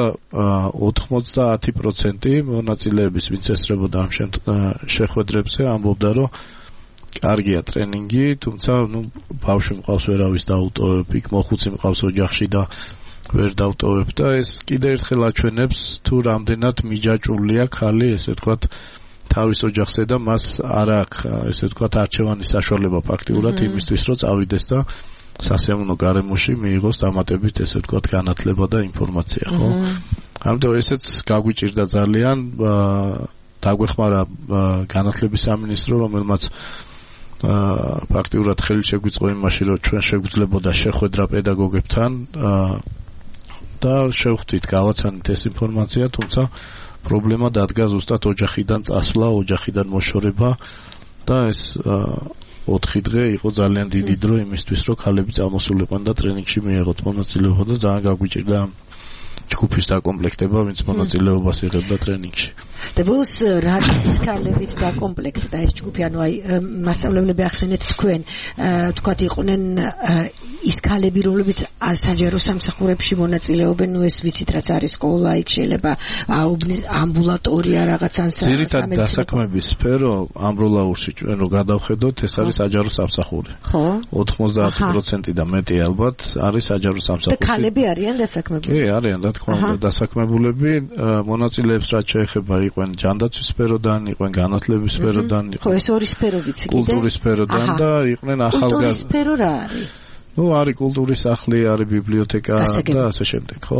90% მონაწილეების, ვინც ესწრებოდა ამ შეხვედრებზე, ამბობდა, რომ კარგია ტრენინგი, თუმცა ბავშვი მყავს ვერავის დაუტოვებ, იქ მოხუცი მყავს ოჯახში და ვერ დავტოვებ და ეს კიდე ერთხელ აჩვენებს თუ რამდენად მიჯაჭვულია ქალი, ესე ვთქვათ, თავის ოჯახზე და მას არ აქვს, ესე ვთქვათ, არჩევანის საშუალება ფაქტიურად იმისთვის, რომ წავიდეს და სასიამოვნო გარემოში მიიღოს დამატებით, ესე ვთქვათ, განათლება და ინფორმაცია, ხო? ამიტომ ესეც გაგვიჭირდა ძალიან, დაგვეხმარა განათლების სამინისტრო, რომელმაც ფაქტიურად ხელი შეგვიწყო იმაში, რომ ჩვენ შეგვიძლებოდა შეხვედრა პედაგოგებთან და შევხვდით, გავაცანით ეს ინფორმაცია, თუმცა პრობლემა დადგა ზუსტად ოჯახიდან წასვლა, ოჯახიდან მოშორება და ეს 4 დღე იყო ძალიან დიდი დრო იმისთვის, რომ ქალები წამოსულიყვნენ და ტრენინგში მიეღოთ მონაწილეობა და ძალიან გაგვიჭირდა ჯგუფის დაკომპლექტება, ვინც მონაწილეობას იღებდა ტრენინგში. და ბოლოს რადის ქალებით დაკომპლექტდა ეს ჯგუფი, ანუ აი მასწავლებლები ახსენეთ თქვენ, თქვათ იყვნენ ის ქალები, რომლებიც საჯარო სამსახურებში მონაწილეობენ, ნუ ეს ვიცით რაც არის სკოლა, იქ შეიძლება ამბულატორია რაღაც ან ძირითადად დასაქმების სფერო ამბროლაურში ჩვენ რო გადავხედოთ, ეს არის საჯარო სამსახური. ხო? 90% და მეტი ალბათ არის საჯარო სამსახური. და ქალები არიან დასაქმებულები? კი, არიან, რა თქმა უნდა, დასაქმებულები, მონაწილეებს რაც შეეხება იყვენ ჯანდაცვის სფეროდან, იყვენ განათლების სფეროდან, ხო, ეს ორი სფერო ვიცი კიდე. კულტურის სფეროდან და იყვნენ ახალგაზრდა. კულტურის სფერო რა არის? ნუ არის კულტურის სახლი, არის ბიბლიოთეკა და ასე შემდეგ, ხო?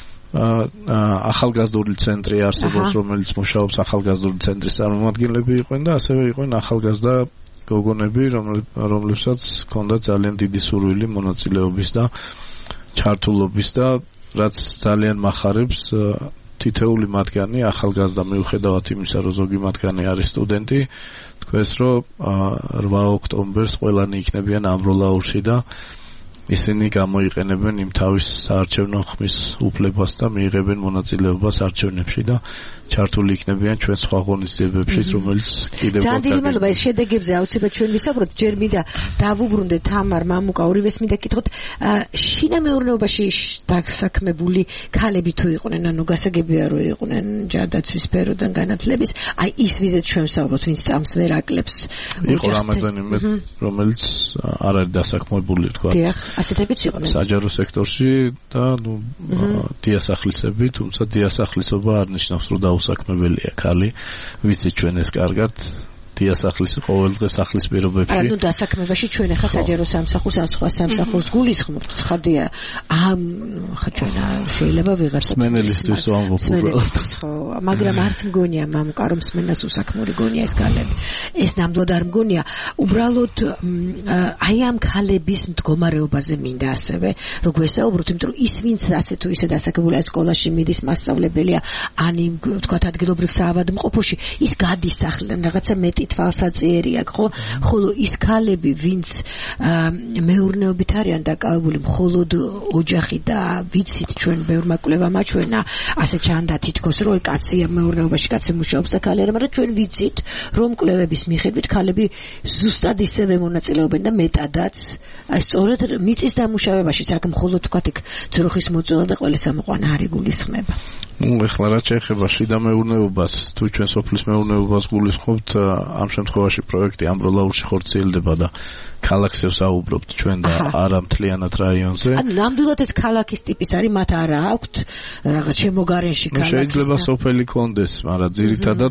ახალგაზრდული ცენტრი არსებობს, რომელიც მუშაობს ახალგაზრდული ცენტრის წარმომადგენლები იყვენ და ასევე იყვენ ახალგაზრდა გოგონები, რომლებსაც ჰქონდათ ძალიან დიდი სურვილი მონაწილეობის და ჩართულობის და რაც ძალიან მახარებს თითეული მათგანი ახალგაზრდა მიუხედავად იმისა, რომ ზოგი მათგანი არის სტუდენტი, თქვენს რომ 8 ოქტომბერს ყველანი იქნებიან ამბროლაურში და ისინი გამოიყენებენ იმ თავის საარჩევნო ხმის უფლებას და მიიღებენ მონაწილეობას არჩევნებში და ჩართული იქნებიან ჩვენ სხვა ღონისძიებებში, რომელიც კიდევ ძალიან დიდი მადლობა. ეს შედეგებზე აუცილებლად ჩვენ ვისაუბროთ. ჯერ მინდა დავუბრუნდეთ თამარ, მამუკა, ორივეს მინდა გითხოთ, შინამეურნეობაში დასაქმებული ქალები თუ იყვნენ, ანუ გასაგებია რომ იყვნენ ჯანდაცვის სფეროდან განათლების, აი ის ვიზეთ ჩვენ ვსაუბრობთ, ვინც წამს ვერ აკლებს. იყო რამოდენიმე, რომელიც არ არის დასაქმებული, თქვა. დიახ, ასეთებიც იყვნენ. საჯარო სექტორში და ნუ დიასახლისები, თუმცა დიასახლისობა არ ნიშნავს რომ დაუსაქმებელია ქალი, ვიცით ჩვენ ეს კარგად დიასახლის ყოველდღე სახლის პირობებში. ანუ დასაქმებაში ჩვენ ახლა საჯარო სამსახურს ან სხვა სამსახურს გულისხმობთ, ხადია ამ ჩვენ შეიძლება ვიღარს სმენელისთვის ვამბობ უბრალოდ. ხო, მაგრამ არც მგონია მამუკა რომ სმენას უსაქმური გონია ეს ქალები. ეს ნამდვილად არ მგონია. უბრალოდ აი ამ ქალების მდგომარეობაზე მინდა ასევე რომ გვესაუბროთ, იმიტომ რომ ის ვინც ასე თუ ისე დასაქმებულია სკოლაში მიდის მასწავლებელია, ან ვთქვათ ადგილობრივ საავადმყოფოში, ის გადის სახლიდან რაღაცა მეტი თვალსაწიერი აქვს, ხო? ხოლო ის ქალები, ვინც მეურნეობით არიან დაკავებული, მხოლოდ ოჯახი და ვიცით ჩვენ ბევრმა კვლევამ აჩვენა, ასე ჩანდა თითქოს რომ კაცია მეურნეობაში, კაცი მუშაობს და ქალი არა, მაგრამ ჩვენ ვიცით რომ კვლევების მიხედვით ქალები ზუსტად ისევე მონაწილეობენ და მეტადაც, აი სწორედ მიწის დამუშავებაში, საკ მხოლოდ თქვათ იქ ძროხის მოწოლა და ყველა სამოყვანა არ იგულისხმება. ნუ ეხლა რაც შეეხება შიდა მეურნეობას, თუ ჩვენ სოფლის მეურნეობას გულისხმობთ, ამ შემთხვევაში პროექტი ამბროლაურში ხორციელდება და ქალაქზე ვსაუბრობთ ჩვენ და არა მთლიანად რაიონზე. ანუ ნამდვილად ეს ქალაქის ტიპის არის, მათ არა აქვთ რაღაც შემოგარენში ქალაქი. შეიძლება სოფელი კონდეს, მაგრამ ძირითადად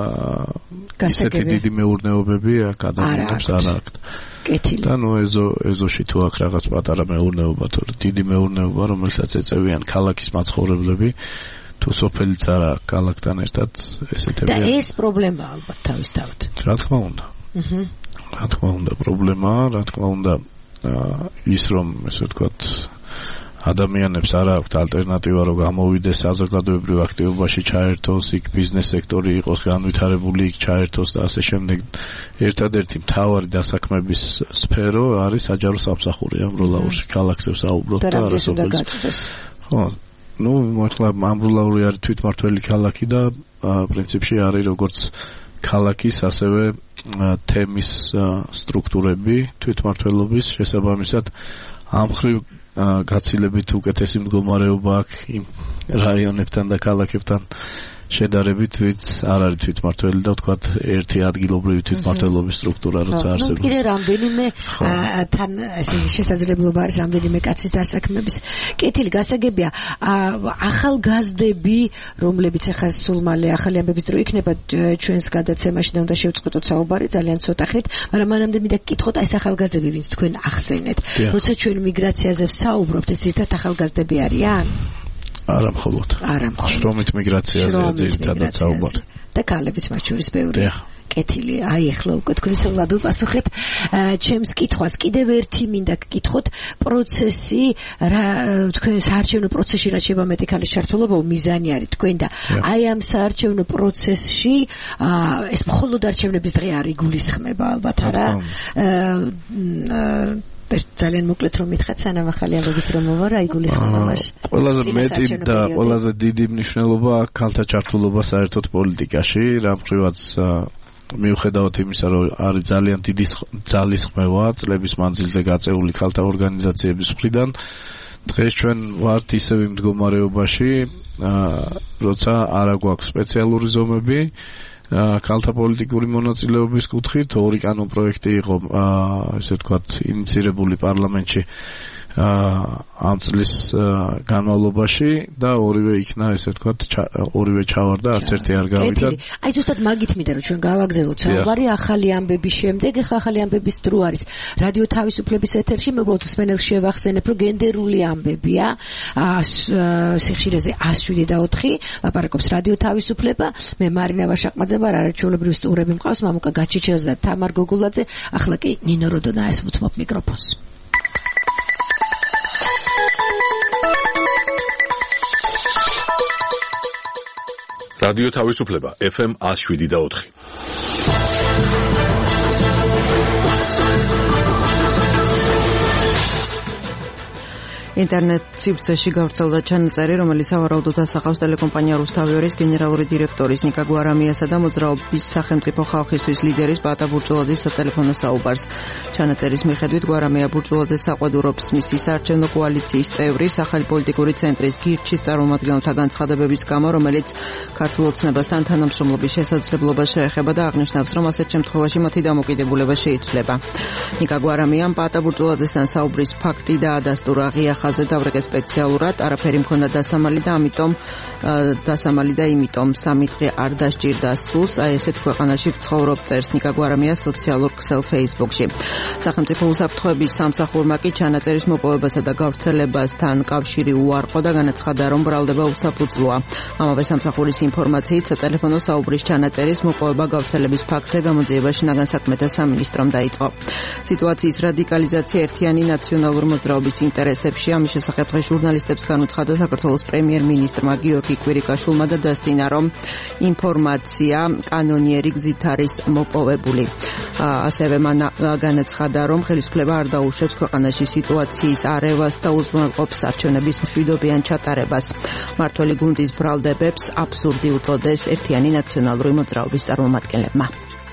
ისეთი დიდი მეურნეობები ადამიანებს არ აქვთ. კეთილი. და ნუ ეზოში თუ აქვს რაღაც პატარა მეურნეობა, თუ დიდი მეურნეობა, რომელსაც ეწევიან ქალაქის მაცხოვრებლები, თუ სოფელიც არა ქალაქთან ერთად ესეთები. და ეს პრობლემაა ალბათ თავისთავად. რა თქმა უნდა. რა თქმა უნდა პრობლემაა, რა თქმა უნდა ის რომ ესე ვთქვათ ადამიანებს არ აქვთ ალტერნატივა რომ გამოვიდეს საზოგადოებრივ აქტივობაში ჩაერთოს, იქ ბიზნეს სექტორი იყოს განვითარებული, იქ ჩაერთოს და ასე შემდეგ. ერთადერთი მთავარი დასაქმების სფერო არის საჯარო სამსახური ამბროლაურში, ქალაქზე ვსაუბრობ და არა სოფელში. ხო, ნუ ახლა ამბროლაური არის თვითმართველი ქალაქი და პრინციპში არის როგორც ქალაქის ასევე თემის სტრუქტურები თვითმართველობის შესაბამისად ამ ხრივ გაცილებით უკეთესი მდგომარეობა აქვს იმ რაიონებთან და ქალაქებთან შედარებით, ვინც არ არის თვითმართველი და ვთქვათ ერთი ადგილობრივი თვითმმართველობის სტრუქტურა როცა არსებობს. კიდე რამდენიმე თან ესე შესაძლებლობა არის რამდენიმე კაცის დასაქმების. კეთილი გასაგებია, ახალგაზრდები, რომლებიც ახლა სულ მალე ახალი ამბების დრო იქნება ჩვენს გადაცემაში და უნდა შევწყვეტოთ საუბარი ძალიან ცოტა ხნით, მაგრამ მანამდე მინდა გკითხოთ აი ეს ახალგაზრდები, ვინც თქვენ ახსენეთ. როცა ჩვენ მიგრაციაზე ვსაუბრობთ, ეს ერთად ახალგაზრდები არიან? არა მხოლოდ. შრომით მიგრაციაზე ძირითადად საუბარი. და ქალებიც მათ შორის ბევრია. კეთილი, აი ახლა უკვე თქვენ სულად უპასუხეთ ჩემს კითხვას. კიდევ ერთი მინდა გკითხოთ, პროცესი რა თქვენ საარჩევნო პროცესში რაც შეება მეტი ქალის ჩართულობა მიზანი არის თქვენ და აი ამ საარჩევნო პროცესში ეს მხოლოდ არჩევნების დღე არ იგულისხმება ალბათ არა? ძალიან მოკლედ რომ მითხრათ სანამ ახალი ამბების დრო მოვა რა იგულისხმება მაშინ. ყველაზე მეტი და ყველაზე დიდი მნიშვნელობა ქალთა ჩართულობა საერთოდ პოლიტიკაში, რამხრივაც მიუხედავად იმისა, რომ არის ძალიან დიდი ძალისხმევა წლების მანძილზე გაწეული ქალთა ორგანიზაციების მხრიდან, დღეს ჩვენ ვართ ისევ იმ მდგომარეობაში, როცა არ აქვს სპეციალური ზომები ქალთა პოლიტიკური მონაწილეობის კუთხით. ორი კანონპროექტი იყო ესე ვთქვათ ინიცირებული პარლამენტში ამ წლის განმავლობაში და ორივე იქნა ესე ვთქვათ ორივე ჩავარდა, არც ერთი არ გავიდა. აი ზუსტად მაგით მინდა რომ ჩვენ გავაგრძელოთ საუბარი ახალი ამბების შემდეგ. ეხლა ახალი ამბების დრო არის რადიო თავისუფლების ეთერში. მე უბრალოდ მსმენელს შევახსენებ რომ გენდერული ამბებია სიხშირეზე 107.4 ლაპარაკობს რადიო თავისუფლება. მე მარინა ვაშაყმაძე ვარ, არაჩვეულებრივი სტუმრები მყავს მამუკა გაჩიჩელს და თამარ გოგულაძე. ახლა კი ნინო როდონაეს ვუთმობ მიკროფონს. რადიო თავისუფლება FM 107.4. ინტერნეტ სივრცეში გავრცელდა ჩანაწერი, რომელიც სავარაუდოდ ასახავს ტელეკომპანია რუსთავიორის გენერალური დირექტორის ნიკა გვარამიასა და მოძრაობის სახელმწიფო ხალხისთვის ლიდერის ბატა ბურჯულაძის სატელეფონო საუბარს. ჩანაწერის მიხედვით გვარამია ბურჯულაძეს საყვედურობს მისი საარჩევნო კოალიციის წევრი, ახალი პოლიტიკური ცენტრის გირჩის წარმომადგენელთა განცხადებების გამო, რომელიც ქართულ ოცნებასთან თანამშრომლობის შესაძლებლობას შეეხება და აღნიშნავს, რომ ასეთ შემთხვევაში მათი დამოკიდებულება შეიცვლება. ნიკა გვარამიამ ბატა ბურჯულაძესთან საუბრის ფაქტი დაადასტურა ღია ხაზზე დავრეკე სპეციალურად, არაფერი მქონდა დასამალი და იმიტომ სამი დღე არ დასჭირდა სულს. აი ესეთ ქვეყანაში ვცხოვრობ, წერს ნიკა გვარამია სოციალურ ქსელ Facebook-ში. სახელმწიფო უსაფრთხოების სამსახურმა კი ჩანაწერის მოპოვებასა და გავრცელებასთან კავშირი უარყო და განაცხადა, რომ ბრალდება უსაფუძვლოა. ამავე სამსახურის ინფორმაციით სატელეფონო საუბრის ჩანაწერის მოპოვება გავრცელების ფაქტზე გამოძიება შინაგან საქმეთა სამინისტრომ დაიწყო. სიტუაციის რადიკალიზაცია ერთიანი ნაციონალური მოძრაობის ინტერესებში. ამის შესახებ დღეს ჟურნალისტებს განუცხადა საქართველოს პრემიერ-მინისტრმა გიორგი კვირიკაშვილმა და დასტინა, რომ ინფორმაცია კანონიერი გზით არის მოპოვებული. ასევე მან განაცხადა, რომ ხელისუფლება არ დაუშვებს ქვეყანაში სიტუაციის არევას და უზრუნველყოფს არჩევნების მშვიდობიან ჩატარებას. მმართველი გუნდის ბრალდებებს აბსურდი უწოდეს ერთიანი ნაციონალური მოძრაობის წარმომადგენლებმა.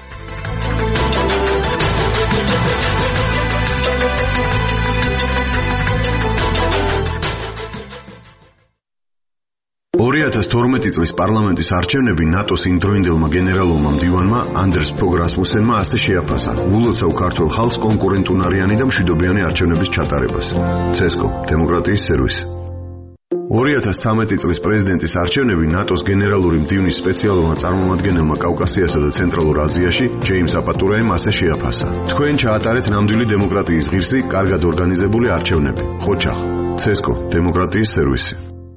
წლის პარლამენტის არჩევნები ნატოს იმდროინდელმა გენერალურმა მდივანმა ანდრეს ფოგ რასმუსენმა ასე შეაფასა: ულოცავ ქართულ ხალხს კონკურენტუნარიანი და მშვიდობიანი არჩევნების ჩატარებას. ცესკო, დემოკრატიის სერვისი. 2013 წლის პრეზიდენტის არჩევნები ნატოს გენერალური მდივნის სპეციალურმა წარმომადგენელმა კავკასიასა და ცენტრალურ აზიაში ჯეიმს აპატურაიმ ასე შეაფასა: თქვენ ჩაატარეთ ნამდვილი დემოკრატიის ღირსი, კარგად ორგანიზებული არჩევნები. ხოჩახ, ცესკო, დემოკრატიის სერვისი.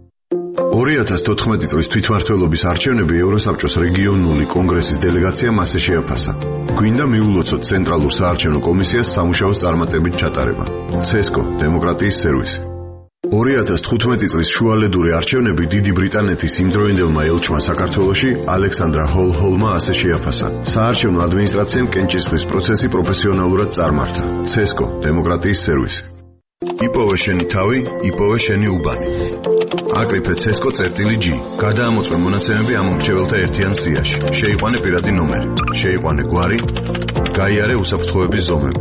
2014 წლის თვითმმართველობის არჩევნები ევროსაბჭოს რეგიონული კონგრესის დელეგაციამ ასე შეაფასა: გვინდა მიულოცოთ ცენტრალურ საარჩევნო კომისიას სამუშაოს წარმატებით ჩატარება. ცესკო, დემოკრატიის სერვისი. 2015 წლის შუალედური არჩევნები დიდი ბრიტანეთის იმდროინდელმა ელჩმა საქართველოში ალექსანდრა ჰოლჰოლმა ასე შეაფასა: საარჩევნო ადმინისტრაციამ კენჭისყრის პროცესი პროფესიონალურად წარმართა. ცესკო, დემოკრატიის სერვისი. იპოვე შენი თავი, იპოვე შენი უბანი. აკრიფე ცესკო წერტილი G. გადაამოწმე მონაცემები ამ მრჩეველთა ერთიან სიაში. შეიყვანე პირადი ნომერი. შეიყვანე გვარი. გაიარე უსაფრთხოების ზომები.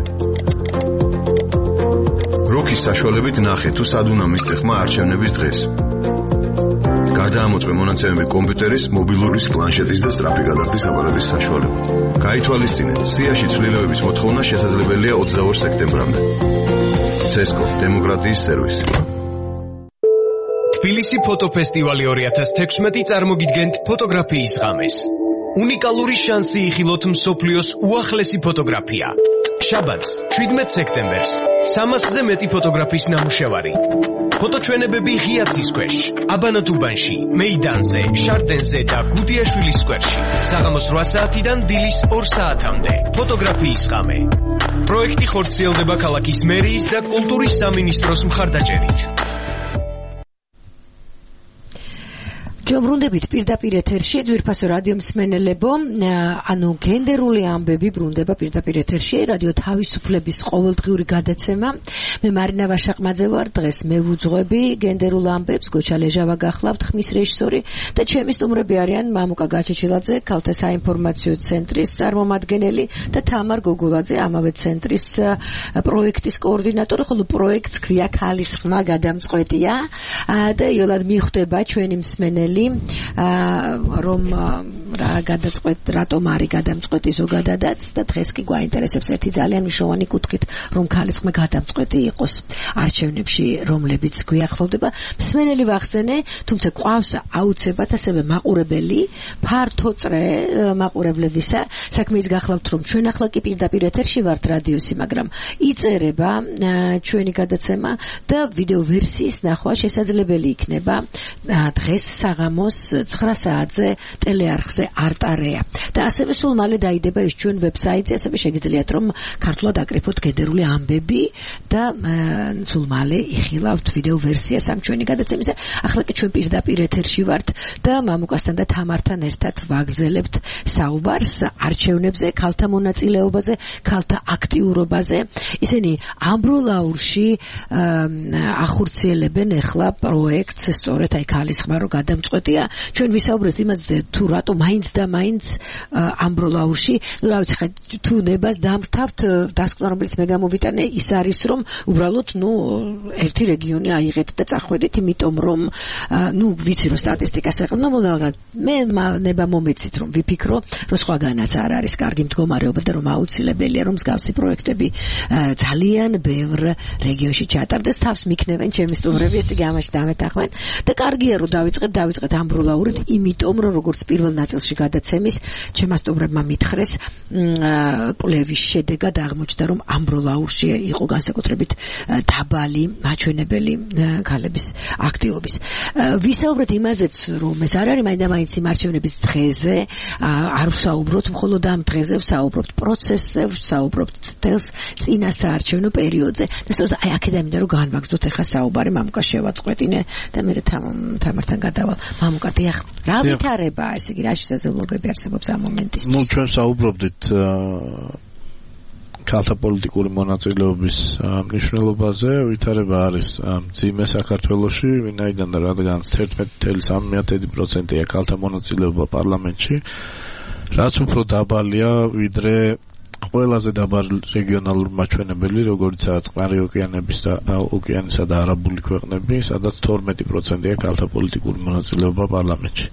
როქის საშუალებით ნახე თუ სად უნდა მისწეხმა არჩევნების დღეს. გადაამოწმე მონაცემები კომპიუტერის, მობილურის, პლანშეტის და სწრაფი გადახდის აპარატის საშუალებით. გაითვალისწინე, სიაში ცვლილებების მოთხოვნა შესაძლებელია 22 სექტემბრამდე. ცესკო, დემოკრატიის სერვისი. თბილისი ფოტოფესტივალი 2016 წარმოგიდგენთ ფოტოგრაფიის ღამეს. უნიკალური შანსი იხილოთ მსოფლიოს უახლესი ფოტოგრაფია. შაბათს, 17 სექტემბერს, 300-ზე მეტი ფოტოგრაფის ნამუშევარი. ფოტოჩვენებები ღია ცის ქვეშ, აბანათუბანში, მეიდანზე, შარდენზე და გუდიაშვილის სკვერში. საღამოს 8 საათიდან დილის 2 საათამდე. ფოტოგრაფიის ღამე. პროექტი ხორციელდება ქალაქის მერიის და კულტურის სამინისტროს მხარდაჭერით. ბრუნდებით პირდაპირ ეთერში ძვირფასო რადიო მსმენელებო, ანუ გენდერული ამბები ბრუნდება პირდაპირ ეთერში რადიო თავისუფლების ყოველდღიური გადაცემა. მე მარინა ვაშაყმაძე ვარ, დღეს მე ვუძღვები გენდერულ ამბებს, გოჩა ლეჟავა გახლავთ ხმის რეჟისორი და ჩემი სტუმრები არიან მამუკა გაჩეჩილაძე, ქალთა საინფორმაციო ცენტრის წარმომადგენელი და თამარ გოგულაძე, ამავე ცენტრის პროექტის კოორდინატორი, ხოლო პროექტს ქვია ქალის ხმა გადამწყვეტია და იოლად მიხვდება ჩვენი მსმენელი, რომ რატომ არის გადამწყვეტი ზოგადადაც და დღეს კი გვაინტერესებს ერთი ძალიან მნიშვნელოვანი კუთხით, რომ ქალის ხმა გადამწყვეტი იყოს არჩევნებში, რომლებიც გვიახლოვდება. მსმენელი ვახსენე, თუმცა ყავს აუცილებლად ასევე მაყურებელი, ფართო წრე მაყურებლებისა. საქმე ის გახლავთ, რომ ჩვენ ახლა კი პირდაპირ ეთერში ვართ რადიოსი, მაგრამ იწერება ჩვენი გადაცემა და ვიდეო ვერსიის ნახვა შესაძლებელი იქნება დღეს საღამოს 9 საათზე ტელეარხზე არტარეა. და ასევე სულ მალე დაიდება ის ჩვენ ვებსაიტზე, ასევე შეგიძლიათ რომ ქართულად აკრიფოთ გენდერული ამბები და სულ მალე იხილავთ ვიდეო ვერსიას ამ ჩვენი გადაცემისა. ახლა კი ჩვენ პირდაპირ ეთერში ვართ და მამუკასთან და თამართან ერთად ვაგრძელებთ საუბარს არჩევნებზე, ქალთა მონაწილეობაზე, ქალთა აქტიურობაზე. ისინი ამბროლაურში ახორციელებენ ახლა პროექტს, სწორედ აი ქალის ხმა რო გადამწყვეტია. ჩვენ ვისაუბრეთ იმაზე, თუ რატო მაინც და მაინც ამბროლაურში, ну რა ვიცი, თუ ნებას დამრთავთ, დასკვნა რომელიც მე გამოვიტანე ის არის, რომ უბრალოდ ერთი რეგიონი აიღეთ და წახვედით, იმიტომ რომ ვიცი რომ სტატისტიკას ეყრდნო, მაგრამ მე ნება მომეცით რომ ვიფიქრო, რომ სხვაგანაც არ არის კარგი მდგომარეობა და რომ აუცილებელია რომ მსგავსი პროექტები ძალიან ბევრ რეგიონში ჩატარდეს. თავს მიქნევენ ჩემი სტუმრები, ესე გამაში დამეთახვენ და კარგია რომ დავიწყეთ ამბროლაურით, იმიტომ რომ როგორც პირველ ნაწილში გადაცემის ჩემმა სტუმრებმა მითხრეს, კვლევის შედეგად აღმოჩნდა რომ ამბროლაურში იყო განსაკუთრებით დაბალი მაჩვენებელი ქალების აქტივობის. ვისაუბრეთ იმაზეც, რომ ეს არ არის მაინდა-მაინც იმ არჩევნების დღეზე, არ ვსაუბრობთ მხოლოდ ამ დღეზე, ვსაუბრობთ პროცესზე, ვსაუბრობთ წელს წინა საარჩევნო პერიოდზე და სწორედ აი აქედან მინდა რომ განვაგრძოთ ახლა საუბარი, მამუკა შევაწყვეტინე და მე თამართან გადავალ. მამუკა, დიახ, რა ვითარება, ესე იგი, რა შესაძლებლობები არსებობს ამ მომენტისთვის? ჩვენ საუბრობდით ქალთა პოლიტიკური მონაწილეობის მნიშვნელობაზე. ვითარება არის მძიმე საქართველოში, ვინაიდან რადგან 11.3%-ია ქალთა მონაწილეობა პარლამენტში, რაც უფრო დაბალია ვიდრე ყველაზე დაბალი რეგიონალური მაჩვენებელი, როგორიცაა წყნარი ოკეანების და ოკეანისა და არაბული ქვეყნები, სადაც 12%-ია ქალთა პოლიტიკური მონაწილეობა პარლამენტში.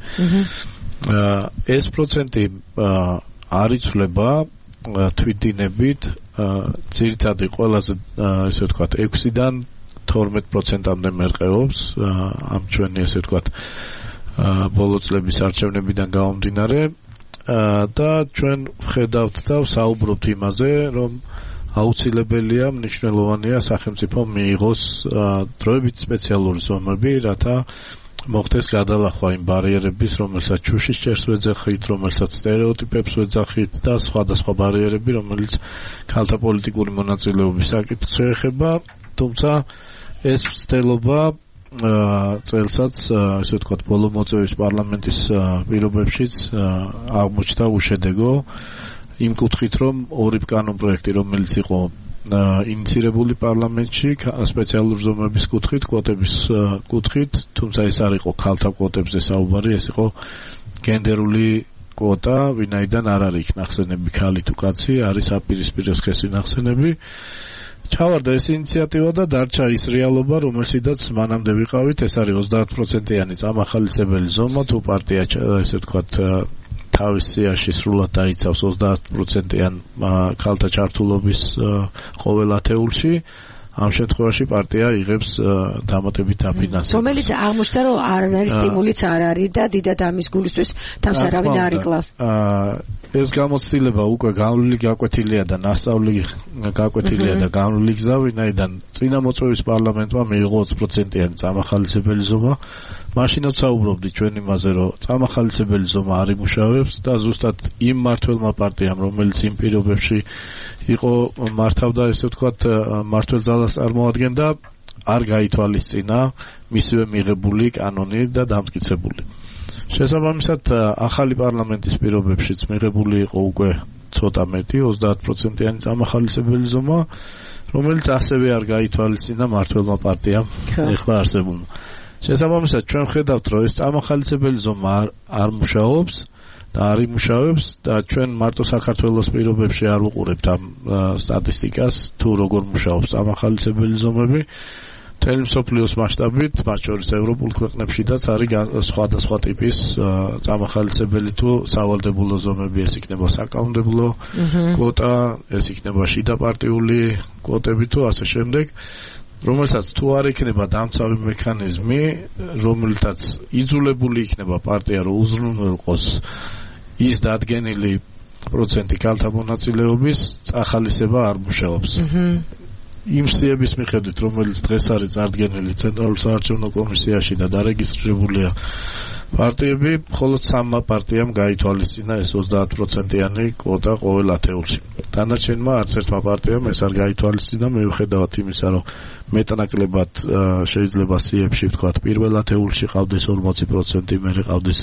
ეს პროცენტი არ იცვლება თვითდინებით, ძირითადად ყველაზე ესე ვთქვათ 6-დან 12%-მდე მერყეობს ამ ჩვენი ესე ვთქვათ ბოლო წლების არჩევნებიდან გამომდინარე და ჩვენ ვხედავთ და ვსაუბრობთ იმაზე, რომ აუცილებელია, მნიშვნელოვანია სახელმწიფომ მიიღოს დროებით სპეციალური ზომები, რათა მოხდეს გადალახვა იმ ბარიერების, რომელსაც ჩუშის ჭერს ვეძახით, რომელსაც სტერეოტიპებს ვეძახით და სხვადასხვა ბარიერები, რომელიც ქალთა პოლიტიკური მონაწილეობის საკითხს შეეხება, თუმცა ეს ცდელობა წელსაც, ესე ვთქვათ, ბოლო მოწვევის პარლამენტის პირობებშიც აღმოჩნდა უშედეგო იმ კუთხით, რომ ორი კანონპროექტი, რომელიც იყო ინიცირებული პარლამენტში სპეციალურ ზომების კუთხით, კვოტების კუთხით, თუმცა ეს არ იყო ქალთა კვოტებზე საუბარი, ეს იყო გენდერული კვოტა, ვინაიდან არ არის იქ ნახსენები ქალი თუ კაცი, არის აპირისპირო სქესი ნახსენები. ჩავარდა ეს ინიციატივა და დარჩა ის რეალობა, რომელშიც მანამდე ვიყავით, ეს არის 30%-იანი წამახალისებელი ზომა, თუ პარტია ესე ვთქვათ თავის სიაში სრულად დაიცავს 30%-იან ქალთა ჩართულობის ყოველ ათეულში, ამ შემთხვევაში პარტია იღებს დამატებით დაფინანსებას. რომელიც აღმოჩნდა, რომ არანაირი სტიმულიც არ არის და დიდად ამის გულისთვის თავს არავინ არ იკლავს. ეს გამოცდილება უკვე განვლილი გაკვეთილია და ნასწავლი გაკვეთილია და განვლილი გზა, ვინაიდან წინა მოწვევის პარლამენტმა მიიღო 20%-იანი წამახალისებელი ზომა. მაშინაც საუბრობდით ჩვენ იმაზე, რომ წამახალისებელი ზომა არ იმუშავებს და ზუსტად იმ მმართველმა პარტიამ, რომელიც იმ პირობებში იყო მართავდა, ესე ვთქვათ, მმართველ ძალას წარმოადგენდა, არ გაითვალისწინა მისივე მიღებული კანონი და დამტკიცებული. შესაბამისად ახალი პარლამენტის პირობებშიც მიღებული იყო უკვე ცოტა მეტი 30%-იანი წამახალისებელი ზომა, რომელიც ასევე არ გაითვალისწინა მმართველმა პარტიამ ეხლა არსებულმა. შესაბამისად ჩვენ ვხედავთ, რომ ეს წამახალისებელი ზომა არ მუშაობს და არ იმუშავებს და ჩვენ მარტო საქართველოს პირობებში არ ვუყურებთ ამ სტატისტიკას თუ როგორ მუშაობს წამახალისებელი ზომები. მთელი მსოფლიოს მასშტაბით, მათ შორის ევროპულ ქვეყნებშიც არის სხვადასხვა ტიპის წამახალისებელი თუ სავალდებულო ზომები, ეს იქნება საკანონმდებლო კვოტა, ეს იქნება შიდაპარტიული კვოტები თუ ასე შემდეგ, რომელსაც თუ არ იქნება დამცავი მექანიზმი, რომელთაც იძულებული იქნება პარტია რომ უზრუნველყოს ის დადგენილი პროცენტი ქალთა მონაწილეობის, ახალისება არ მუშაობს. იმ სიების მიხედვით, რომელიც დღეს არის წარდგენილი ცენტრალურ საარჩევნო კომისიაში და დარეგისტრირებულია პარტიები, მხოლოდ 3 პარტიამ გაითვალისწინა ეს 30%-იანი კვოტა ყოველ ათეულში. დანარჩენმა არც ერთმა პარტიამ ეს არ გაითვალისწინა, მიუხედავად იმისა, რომ მეტნაკლებად შეიძლება სიებში ვთქვათ, პირველ ათეულში ყავდეს 40%, მერე ყავდეს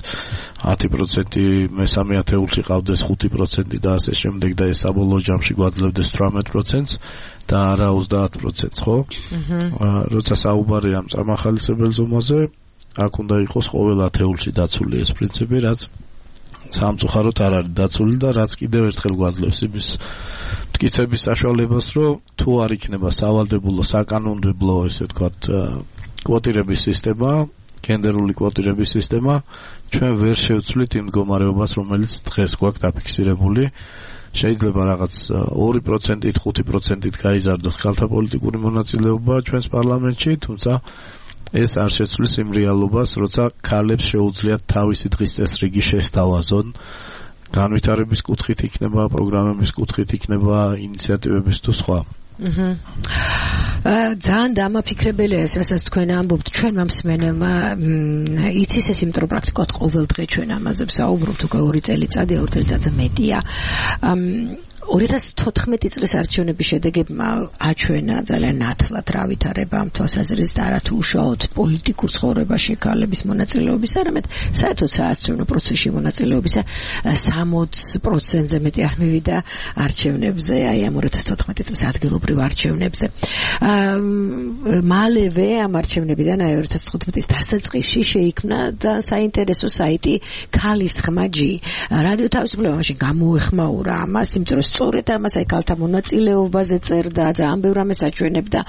10%, მესამე ათეულში ყავდეს 5% და ასე შემდეგ და ეს საბოლოო ჯამში გვაძლევდეს 18%-ს და არა 30%-ს, ხო? როცა საუბარია ამ წამახალისებელ ზომაზე, აქ უნდა იყოს ყოველ ათეულში დაცული ეს პრინციპი, რაც სამწუხაროდ არ არის დაცული და რაც კიდევ ერთხელ გვაძლევს იმის მტკიცების საშუალებას, რომ თუ არ იქნება სავალდებულო საკანონმდებლო, ესე ვთქვათ, კვოტირების სისტემა, გენდერული კვოტირების სისტემა, ჩვენ ვერ შევცვლით იმ მდგომარეობას, რომელიც დღეს გვაქვს დაფიქსირებული. შეიძლება რაღაც 2%-ით, 5%-ით გაიზარდოს ქალთა პოლიტიკური მონაწილეობა ჩვენს პარლამენტში, თუმცა ეს არ შეცვლის იმ რეალობას, როცა ქალებს შეუძლიათ თავისი დღის წესრიგი შესთავაზონ, განვითარების კუთხით იქნება, პროგრამების კუთხით იქნება, ინიციატივების თუ სხვა. ძალიან დამაფიქრებელია ეს, რასაც თქვენ ამბობთ, ჩვენმა მსმენელმა იცის ეს, იმიტომ რომ პრაქტიკულად ყოველ დღე ჩვენ ამაზე ვსაუბრობთ, უკვე 2 წელიწადია, 2 წელიწადზე მეტია. 2014 წლის არჩევნების შედეგებმა აჩვენა ძალიან ნათლად რა ვითარება ამ თვალსაზრისით არათუ უშუალოდ პოლიტიკურ ცხოვრებაში ქალების მონაწილეობის, არამედ საერთოდ საარჩევნო პროცესში მონაწილეობისა 60%-ზე მეტი არ მივიდა არჩევნებზე, აი ამ 2014 წლის ადგილობრივ არჩევნებზე. მალევე ამ არჩევნებიდან აი 2015 წლის დასაწყისში შეიქმნა და საინტერესო საიტი ქალის ხმა.gi. რადიო თავისუფლება მაშინ გამოეხმაურა ამას, იმიტომ რომ სწორედ ამას აი ქალთა მონაწილეობაზე წერდა, ძალიან ბევრ ამას აჩვენებდა.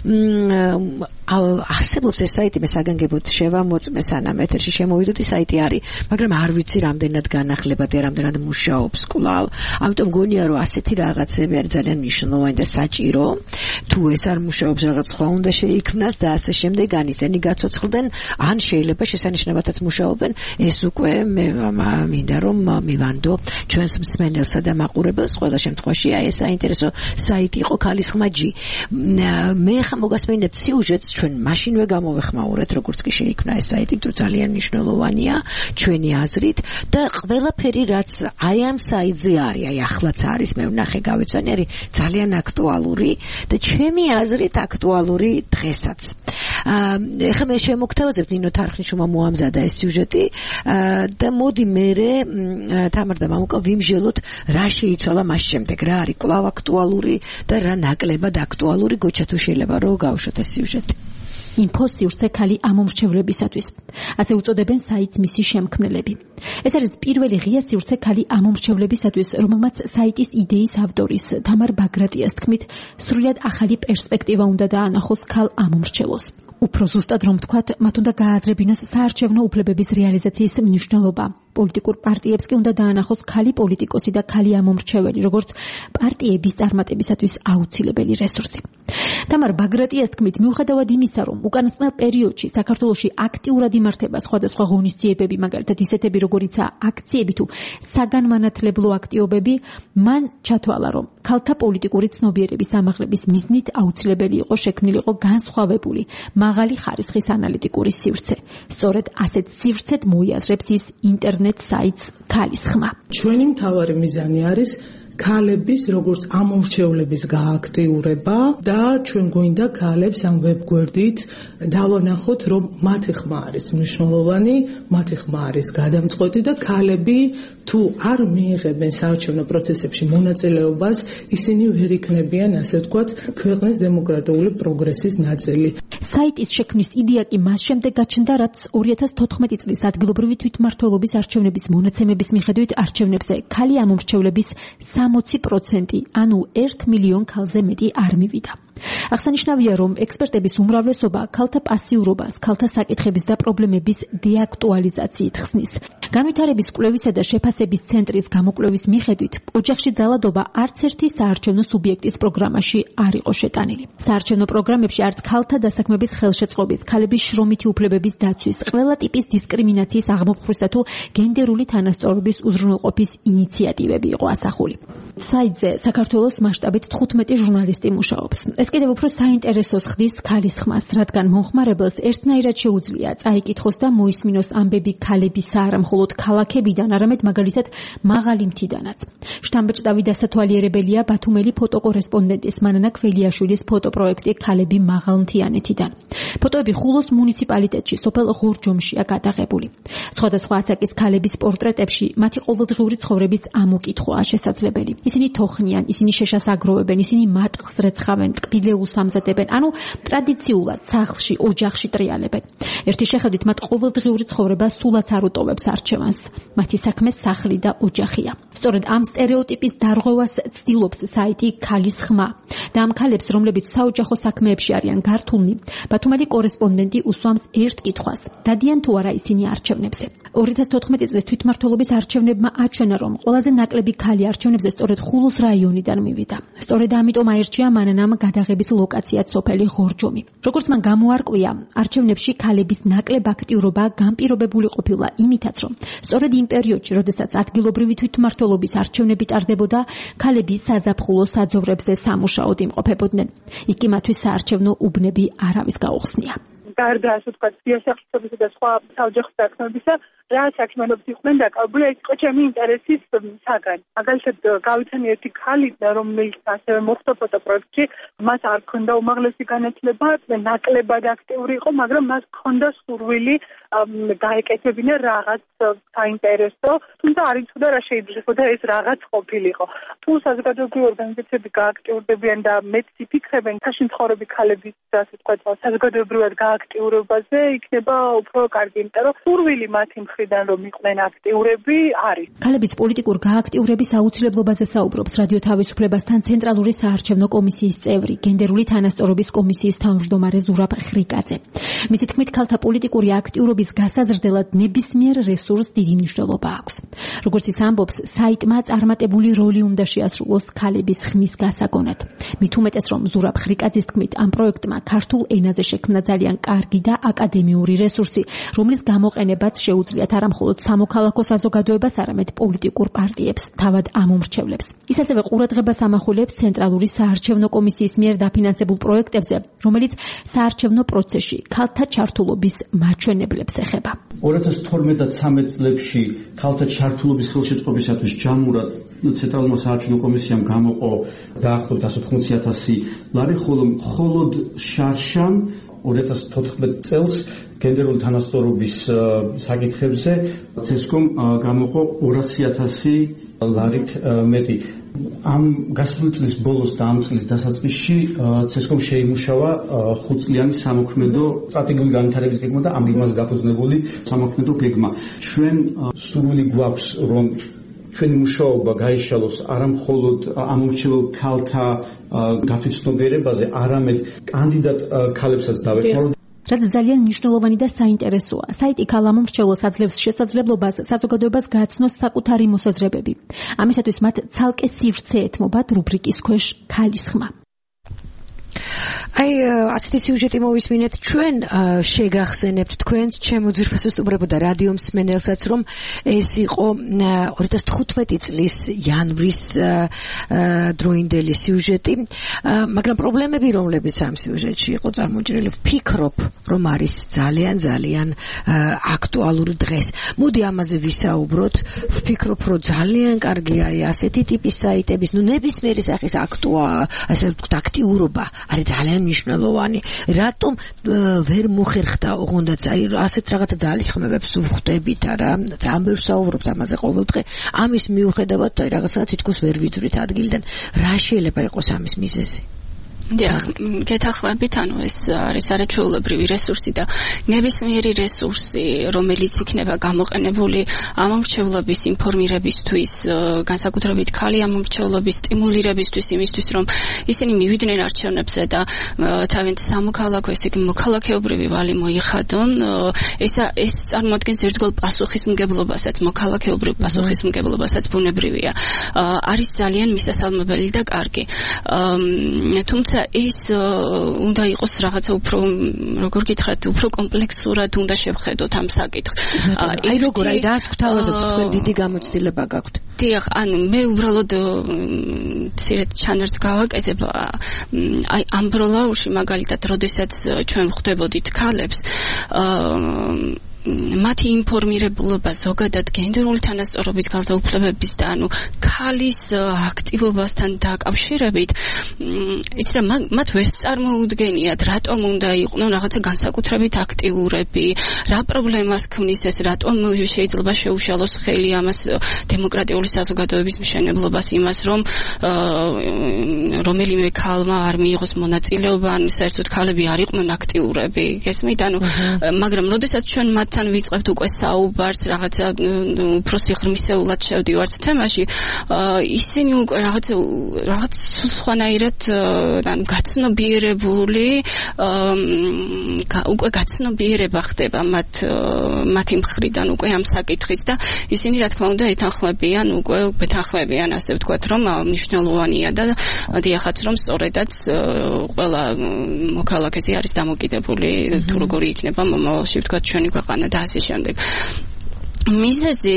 არსებობს ეს საიტი, მე საგანგებოდ შევამოწმე სანამ ეთერში შემოვიდოდი, საიტი არის, მაგრამ არ ვიცი რამდენად განახლებადი, რამდენად მუშაობს კვლავ. ამიტომ გონია რომ ასეთი რაღაცები არის ძალიან მნიშვნელოვანი და საჭირო. თუ ეს არ მუშაობს, რაღაც სხვა უნდა შეიქმნას და ასე შემდეგ, ან ისინი გაცოცხლდნენ, ან შეიძლება შესანიშნავათაც მუშაობენ. ეს უკვე მე მინდა რომ მივანდო ჩვენს მსმენელსა და მაყურებელს, ყველა შემთხვევაში აი ეს საინტერესო საიტი იყო ქალის ხმა.gi. მე ხა მოგასმენინებთ სიუჟეტს, ჩვენ მაშინვე გამოვეხმაურეთ, როგორც კი შეიქმნა ეს საიტი, თუ ძალიან მნიშვნელოვანია ჩვენი აზრით და ყველაფერი რაც აი ამ საიტზე არის, აი ახლაც არის, მე ვნახე გავეცანი, არის ძალიან აქტუალური და ჩემი აზრით აქტუალური დღესაც. ეხლა მე შემოგთავაზებ ნინო თარხნიშვილმა მოამზადა ეს სიუჟეტი და მოდი მერე თამარ და მამუკა ვიმჟელოთ რა შეიცვალა მას შემდეგ, რა არის კვლავ აქტუალური და რა ნაკლებად აქტუალური. გოჩა თუ შეიძლება რომ გავუშვათ ეს სიუჟეტი. ინფოსივრცე ქალი ამომრჩევლებისათვის. ასე უწოდებენ საიტს მისი შემქმნელები. ეს არის პირველი ღია სივრცე ქალი ამომრჩევლებისათვის, რომელმაც საიტის იდეის ავტორის თამარ ბაგრატიას თქმით, სრულად ახალი პერსპექტივა უნდა დაანახოს ქალ ამომრჩევლს. უფრო ზუსტად რომ ვთქვათ, მათ უნდა გააზრებინოს საარჩევნო უფლებების რეალიზაციის მნიშვნელობა. პოლიტიკურ პარტიებს კი უნდა დაანახოს ქალი პოლიტიკოსი და ქალი ამომრჩეველი, როგორც პარტიების წარმატებისათვის აუცილებელი რესურსი. თამარ ბაგრატიას თქმით, მიუხედავად იმისა, რომ უკანასკნელ პერიოდში საქართველოში აქტიურად იმართება სხვადასხვა ღონისძიებები, მაგალითად ისეთები, როგორიცაა აქციები თუ საგანმანათლებლო აქტივობები, მან ჩათვალა, რომ ქალთა პოლიტიკური ცნობიერების ამაღლების მიზნით აუცილებელი იყო შექმნილიყო განსხვავებული მაღალი ხარისხის ანალიტიკური სივრცე. სწორედ ასეთ სივრცედ მოიაზრებს ის ინტერნეტ საიტს ქალის ხმა. ჩვენი მთავარი მიზანი არის ქალების როგორც ამომრჩევლების გააქტიურება და ჩვენ გვინდა ქალებს ამ ვებგვერდით დავანახოთ, რომ მათი ხმა არის მნიშვნელოვანი, მათი ხმა არის გადამწყვეტი და ქალები თუ არ მიიღებენ საარჩევნო პროცესებში მონაწილეობას, ისინი ვერ იქნებიან, ასე ვთქვათ, ქვეყნის დემოკრატიული პროგრესის ნაწილი. საიტის შექმნის იდეა კი მას შემდეგ გაჩნდა, რაც 2014 წლის ადგილობრივი თვითმმართველობის არჩევნების მონაცემების მიხედვით არჩევნებზე ქალი ამომრჩევლების 60%, ანუ 1 მილიონ ქალზე მეტი არ მივიდა. აღსანიშნავია, რომ ექსპერტების უმრავლესობა ქალთა პასიურობას, ქალთა საკითხების და პრობლემების დეაქტუალიზაციით ხსნის. განვითარების კვლევისა და შეფასების ცენტრის გამოკვლევის მიხედვით, ოჯახში ძალადობა არც ერთი საარჩევნო სუბიექტის პროგრამაში არ იყო შეტანილი. საარჩევნო პროგრამებში არც ქალთა დასაქმების ხელშეწყობის, ქალების შრომითი უფლებების დაცვის, ყველა ტიპის დისკრიმინაციის აღმოფხვისა თუ გენდერული თანასწორობის უზრუნველყოფის ინიციატივები იყო ასახული. საიტზე საქართველოს მასშტაბით 15 ჟურნალისტი მუშაობს. ეს კიდევ უფრო საინტერესოს ხდის ქალის ხმას, რადგან მომხმარებელს ერთნაირად შეუძლია წაიკითხოს და მოისმინოს ამბები ქალებისა, არა მხოლოდ ქალაქებიდან, არამედ მაგალითად მაღალი მთიდანაც. შთამბეჭდავი დასათვალიერებელია ბათუმელი ფოტოკორესპონდენტის მანანა ქველიაშვილის ფოტოპროექტი ქალები მაღალმთიანეთიდან. ფოტოები ხულოს მუნიციპალიტეტში, სოფელ ღორჯომშია გადაღებული. სხვადასხვა ასაკის ქალების პორტრეტებში მათი ყოველდღიური ცხოვრების ამოკითხვაა შესაძლებელი. ისინი თოხნიან, ისინი შეშას აგროვებენ, ისინი მატყლს რეცხავენ, ტკბილეულს ამზადებენ, ანუ ტრადიციულად სახლში, ოჯახში ტრიალებენ. ერთი შეხედვით მათ ყოველდღიური ცხოვრება სულაც არ უტოვებს არჩევანს. მათი საქმე სახლი და ოჯახია. სწორედ ამ სტერეოტიპის დარღვევას ცდილობს საიტი ქალის ხმა. და ამ ქალებს, რომლებიც საოჯახო საქმეებში არიან გართულნი, ბათუმელი კორესპონდენტი უსვამს ერთ კითხვას: დადიან თუ არა ისინი არჩევნებზე? 2014 წლის თვითმმართველობის არჩევნებმა აჩვენა, რომ ყველაზე ნაკლები ქალი არჩევნებზე სწორედ ხულოს რაიონიდან მივიდა. სწორედ ამიტომ აირჩია მანანამ გადაღების ლოკაციად სოფელი ღორჯომი. როგორც მან გამოარკვია, არჩევნებში ქალების ნაკლებ აქტიურობა განპირობებული ყოფილა იმითაც, რომ სწორედ იმ პერიოდში, როდესაც ადგილობრივი თვითმმართველობის არჩევნები ტარდებოდა, ქალები საზაფხულო საძოვრებზე სამუშაოდ იმყოფებოდნენ. იქ კი მათთვის საარჩევნო უბნები არავის გაუხსნია. გარდა ასე ვთქვათ, სიასახლისობისა და სხვა საოჯახო საქმეებისა, რა საქმიანობით იყვნენ დაკავებული, ეს იყო ჩემი ინტერესის საგანი. მაგალითად, გავიცანი ერთი ქალი, რომელიც ასევე მოხდა ფოტოპროექტში, მას არ ჰქონდა უმაღლესი განათლება, ნაკლებად აქტიური იყო, მაგრამ მას ჰქონდა სურვილი გაეკეთებინა რაღაც საინტერესო, თუმცა არ იცოდა რა შეიძლებოდა ეს რაღაც ყოფილიყო. თუ საზოგადოებრივი ორგანიზაციები გააქტიურდებიან და მეც იფიქრებენ, საშინ ცხოვრები ქალების, ასე ვთქვათ, საზოგადოებრივად გააქტიურებაზე, იქნება უფრო კარგი, იმიტომ რომ სურვილი მათი მხრიდან რომ იყვნენ აქტიურები არის. ქალების პოლიტიკურ გააქტიურების აუცილებლობაზე საუბრობს რადიო თავისუფლებასთან ცენტრალური საარჩევნო კომისიის წევრი, გენდერული თანასწორობის კომისიის თავმჯდომარე ზურაბ ხრიკაძე. მისი თქმით, ქალთა პოლიტიკური აქტიურობის გასაზრდელად ნებისმიერ რესურსს დიდი მნიშვნელობა აქვს. როგორც ის ამბობს, საიტმა წარმატებული როლი უნდა შეასრულოს ქალების ხმის გასაგონად. მით უმეტეს, რომ ზურაბ ხრიკაძის თქმით, ამ პროექტმა ქართულ ენაზე შექმნა ძალიან კარგი და აკადემიური რესურსი, რომლის გამოყენებაც შეუძლიათ არა მხოლოდ სამოქალაქო საზოგადოებას, არამედ პოლიტიკურ პარტიებს, თავად ამომრჩევლებს. ის ასევე ყურადღებას ამახვილებს ცენტრალური საარჩევნო კომისიის მიერ დაფინანსებულ პროექტებზე, რომელიც საარჩევნო პროცესში ქალთა ჩართულობის მაჩვენებლებს ეხება. 2012-13 წლებში ქალთა ჩართულობის ხელშეწყობისათვის ჯამურად ცენტრალურმა საარჩევნო კომისიამ გამოყო დაახლოებით 180,000 ლარი, ხოლო მხოლოდ შარშამ 2014 წელს გენდერული თანასწორობის საკითხებზე ცესკომ გამოყო 200,000 ლარით მეტი. ამ გასული წლის ბოლოს და ამ წლის დასაწყისში ცესკომ შეიმუშავა 5 წლიანი სამოქმედო სტრატეგიული განვითარების გეგმა და ამ გეგმას გაფუძნებული სამოქმედო გეგმა. ჩვენ სურვილი გვაქვს, რომ ჩვენი მუშაობა გაიშალოს არა მხოლოდ ამომრჩევლ ქალთა გათვითცნობიერებაზე, არამედ კანდიდატ ქალებსაც დავეხმაროთ. რაც ძალიან მნიშვნელოვანი და საინტერესოა. საიტი ქალ ამომრჩევლს აძლევს შესაძლებლობას საზოგადოებას გააცნოს საკუთარი მოსაზრებები. ამისათვის მათ ცალკე სივრცე ეთმობათ რუბრიკის ქვეშ ქალის ხმა. აი ასეთი სიუჟეტი მოვისმინეთ ჩვენ შეგახსენებთ თქვენს ჩემო ძვირფასო სტუმრებო და რადიო მსმენელსაც რომ ეს იყო 2015 წლის იანვრის დროინდელი სიუჟეტი მაგრამ პრობლემები რომლებიც ამ სიუჟეტში იყო წარმოჭრილი ვფიქრობ რომ არის ძალიან აქტუალური დღეს მოდი ამაზე ვისაუბროთ ვფიქრობ რომ ძალიან კარგია ასეთი ტიპის საიტების ნებისმიერი სახის ასე ვთქვათ აქტიურობა არის ძალიან მნიშვნელოვანი რატომ ვერ მოხერხდა ოღონდაც აი ასეთ რაღაცა ძალისხმევებს ვხვდებით არა ძალიან ბევრს საუბრობთ ამაზე ყოველდღე ამის მიუხედავად აი რაღაცა თითქოს ვერ ვიძვრით ადგილიდან რა შეიძლება იყოს ამის მიზეზი გეთახვებით ანუ ეს არის არაჩვეულებრივი რესურსი და ნებისმიერი რესურსი რომელიც იქნება გამოყენებული ამომრჩევლობის ინფორმირებისთვის განსაკუთრებით ქალი ამომრჩევლობის სტიმულირებისთვის იმისთვის რომ ისინი მივიდნენ არჩევნებზე და თავიანთ სამოქალაქო ესე იგი მოქალაქეობრივი ვალი მოიხადონ ეს წარმოადგენს ერთგვარ პასუხისმგებლობასაც მოქალაქეობრივ პასუხისმგებლობასაც ბუნებრივია არის ძალიან მისასალმებელი და კარგი თუმცა ის უნდა იყოს რაღაცა უფრო როგორ გითხრათ უფრო კომპლექსურად უნდა შევხედოთ ამ საკითხს აი როგორ აი დაასკვთავაზებთ თქვენ დიდი გამოცდილება გაქვთ დიახ ანუ მე უბრალოდ ცირეთ ჩანერს გავაკეთებ აი ამ ბროლაურში მაგალითად როდესაც ჩვენ ვხვდებოდით ქალებს მათი ინფორმირებულობა ზოგადად გენდერული თანასწორობის განსაკუთრებების და ანუ ქალის აქტივობასთან დაკავშირებით იცით რა მათ ვერ წარმოუდგენიათ რატომ უნდა იყვნენ რაღაცა განსაკუთრებით აქტიურები რა პრობლემას ქმნის ეს რატომ შეიძლება შეუშალოს ხელი ამას დემოკრატიული საზოგადოების მშენებლობას იმას რომ რომელიმე ქალმა არ მიიღოს მონაწილეობა ან საერთოდ ქალები არ იყვნენ აქტიურები გესმით ანუ მაგრამ როდესაც ჩვენ მათ თან ვიწყებთ უკვე საუბარს რაღაცა უფრო სიღრმისეულად შევდივართ თემაში ისინი უკვე რაღაც სხვანაირად ან გაცნობიერებული უკვე გაცნობიერება ხდება მათი მხრიდან უკვე ამ საკითხის და ისინი რა თქმა უნდა ეთანხმებიან ასე ვთქვათ რომ მნიშვნელოვანია და დიახაც რომ სწორედაც ყველა მოქალაქეზე არის დამოკიდებული თუ როგორი იქნება მომავალში ვთქვათ ჩვენი ქვეყანა და ასე შემდეგ მიზეზი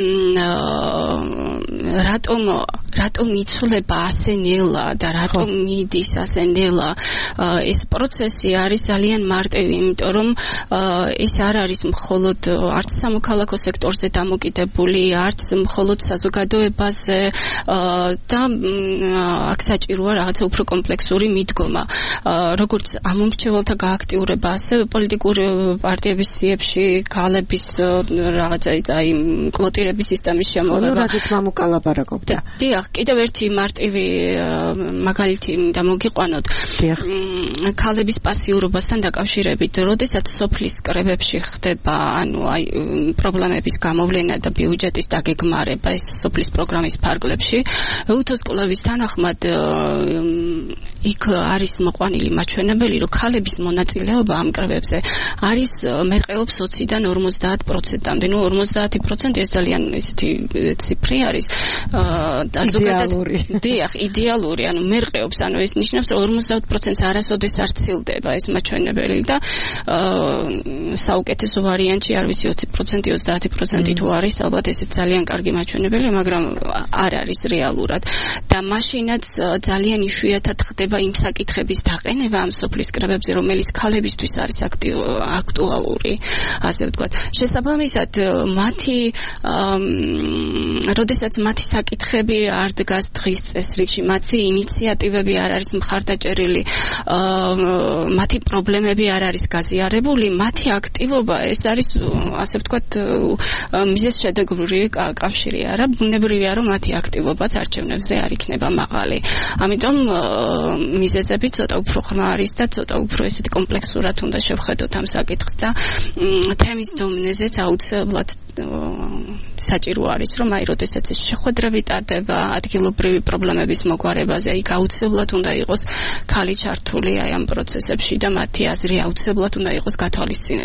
რატომ იცვლება ასე ნელა და რატომ მიდის ასე ნელა ეს პროცესი არის ძალიან მარტივი იმიტომ რომ ეს არ არის მხოლოდ არც სამოქალაქო სექტორზე დამოკიდებული არც მხოლოდ საზოგადოებაზე და აქ საჭიროა რაღაცა უფრო კომპლექსური მიდგომა როგორც ამომრჩეველთა გააქტიურება ასევე პოლიტიკური პარტიების სიებში ქალების რაღაცა აი კვოტირების სისტემის შემოღება როდესაც მამუკალაპარაკობდა დიახ კიდევ ერთი მარტივი მაგალითი და მოგიყვანოთ ქალების პასიურობასთან დაკავშირებით როდესაც სოფლის კრებებში ხდება ანუ აი პრობლემების გამოვლენა და ბიუჯეტის დაგეგმარება ეს სოფლის პროგრამის ფარგლებში უთოს კვლევის თანახმად იქ არის მოყვანილი მაჩვენებელი რომ ქალების მონაწილეობა ამ კრებებზე არის მერყეობს 20-დან 50%-მდე ნუ 50% ეს ძალიან ისეთი ციფრი არის და ზოგადად დიახ იდეალური ანუ მერყეობს ანუ ეს ნიშნავს რომ 50%-ს არასოდეს არ ცილდება ეს მაჩვენებელი და საუკეთესო ვარიანტი არ ვიცი 20% 30% თუ არის ალბათ ეს ძალიან კარგი მაჩვენებელი მაგრამ არ არის რეალურად და მაშინაც ძალიან იშვიათად ხდება იმ საკითხების დაყენება ამ სოფლის კრებებზე რომელიც ქალებისთვის არის აქტუალური ასე ვთქვათ შესაბამისად მათი როდესაც მათი საკითხები არ დგას დღის წესრიგში მათი ინიციატივები არ არის მხარდაჭერილი მათი პრობლემები არ არის გაზიარებული მათი აქტივობა ეს არის ასე ვთქვათ მიზეზშედეგობრივი კავშირი არა ბუნებრივია რომ მათი აქტივობაც არჩევნებზე არ იქნება მაღალი ამიტომ მიზეზები ცოტა უფრო ღრმა არის და ცოტა უფრო ესეთი კომპლექსურად უნდა შევხედოთ ამ საკითხს და თემის დომნეზეც აუცილებლად საჭირო არის რომ აი როდესაც ეს შეხვედრები ტარდება ადგილობრივი პრობლემების მოგვარებაზე იქ აუცილებლად უნდა იყოს ქალი ჩართული აი ამ პროცესებში და მათი აზრი აუცილებლად უნდა იყოს გათვალისწინებული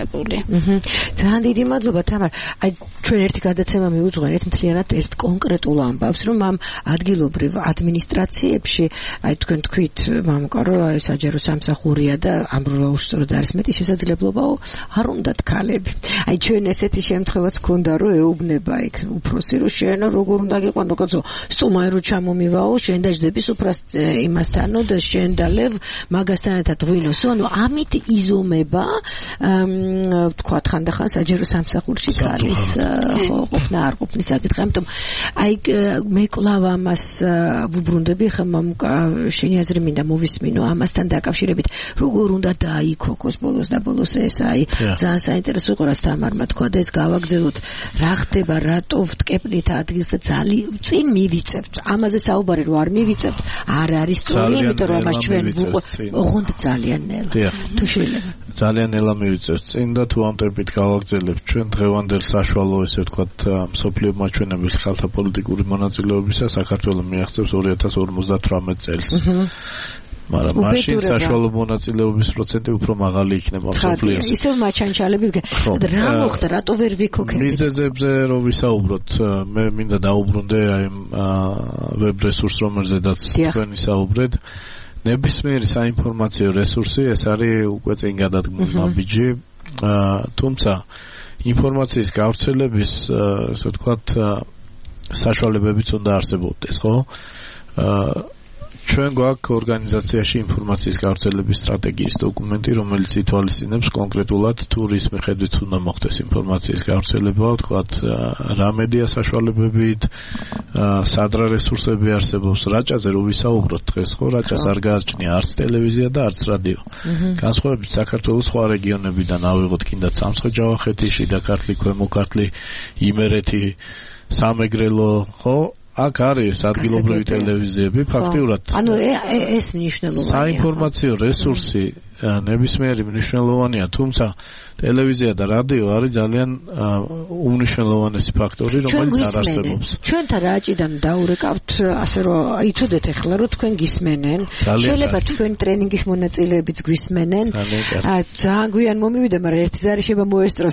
მიღებული. ძალიან დიდი მადლობა თამარ. აი ჩვენ ერთი გადაცემა მივუძღვენით მთლიანად ერთ კონკრეტულ ამბავს, რომ ამ ადგილობრივ ადმინისტრაციებში, აი თქვენ თქვით მამუკა, რომ აი საჯარო სამსახურია და ამბროლაურში სწორად არის მეტი შესაძლებლობაო, არ უნდათ ქალები. აი ჩვენ ესეთი შემთხვევაც გქონდა, რომ ეუბნება იქ უფროსი, რომ შენ როგორ უნდა გიყვანო კაცო, სტუმარი რო ჩამომივაო, შენ დაждების უფრას იმასთანო და შენ და ლევ მაგასთან ერთად ღვინოსო, ანუ ამით იზომება თქვათ ხანდახან საჯარო სამსახურში ქალის ყოფნა არ ყოფნის საკითხი, ამიტომ აი მე კლავ ამას ვუბრუნდები ხა მამუკა შენი აზრი მინდა მოვისმინო ამასთან დაკავშირებით, როგორ უნდა დაიქოქოს ბოლოს და ბოლოს ეს აი ძალიან საინტერესო იყო რაც თამარმა თქვა და ეს გავაგზავნოთ რა ხდება, რატო ვტკეპნით ადგილს და ძალიან წინ მივიწევთ ამაზე საუბარი რო არ მივიწევთ არ არის სწორი, იმიტომ რომ ამას ჩვენ ოღონდ ძალიან ნელა თუ შეიძლება ძალიან ნელა მივიწევთ წინ და თუ ამ ტემპით გავაგზავნებთ ჩვენ დღევანდელ საშუალო ესე ვთქვათ მსოფლიო მაჩვენებლის ხალხთა პოლიტიკური მონაწილეობისა საქართველოს მიაღწევს 2058 წელს. მაგრამ მაშინ საშუალო მონაწილეობის პროცენტი უფრო მაღალი იქნება მსოფლიოში. ისევ მაჩანჩალები რა მოხდა, რატო ვერ ვიქოქებთ? მიზეზებზე რომ ვისაუბროთ, მე მინდა დაუბრუნდე აი ვებ რესურს რომელზედაც თქვენ ვისაუბრეთ. ნებისმიერი საინფორმაციო რესურსი ეს არის უკვე წინ გადადგმული ბიჯი, თუმცა ინფორმაციის გავრცელების ასე ვთქვათ საშუალებებიც უნდა არსებობდეს, ხო? ჩვენ გვაქვს ორგანიზაციაში ინფორმაციის გავრცელების სტრატეგიის დოკუმენტი, რომელიც ითვალისწინებს კონკრეტულად თუ რის მიხედვით უნდა მოხდეს ინფორმაციის გავრცელება, ვთქვათ, რა მედია საშუალებებით, სად რა რესურსები არსებობს, რაჭაზე რო ვისაუბროთ დღეს, ხო, რაჭას არ გააჩნია არც ტელევიზია და არც რადიო. განსხვავებით საქართველოს სხვა რეგიონებიდან ავიღოთ კიდაც სამცხე-ჯავახეთი, შიდა ქართლი, ქვემო ქართლი, იმერეთი, სამეგრელო, ხო? აქ არის ადგილობრივი ტელევიზიები, ფაქტიურად. ანუ ეს მნიშვნელოვანია. საინფორმაციო რესურსი ნებისმიერი მნიშვნელოვანია, თუმცა ტელევიზია და რადიო არის ძალიან უმნიშვნელოვანესი ფაქტორი, რომელიც არ არსებობს. ჩვენთან რაჭიდან დაურეკავთ, ასე რომ იცოდეთ ახლა რომ თქვენ გისმენენ. შეიძლება თქვენ ტრენინგის მონაწილეებიც გვისმენენ. ძალიან გვიან მომივიდა, მაგრამ ერთი ზარი შეიძლება მოესწროს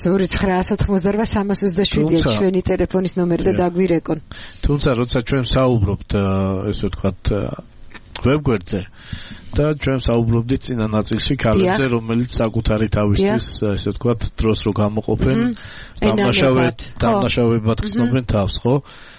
2988 327 ჩვენი ტელეფონის ნომერი და დაგვირეკონ. თუმცა როცა ჩვენ საუბრობთ, ესე ვთქვათ, ვებგვერდზე და ჩვენ საუბრობდით წინა ნაწილში ქალებზე, რომელიც საკუთარი თავისთვის, ესე ვთქვათ, დროს რო გამოყოფენ, დამნაშავებად გრძნობენ თავს, ხო?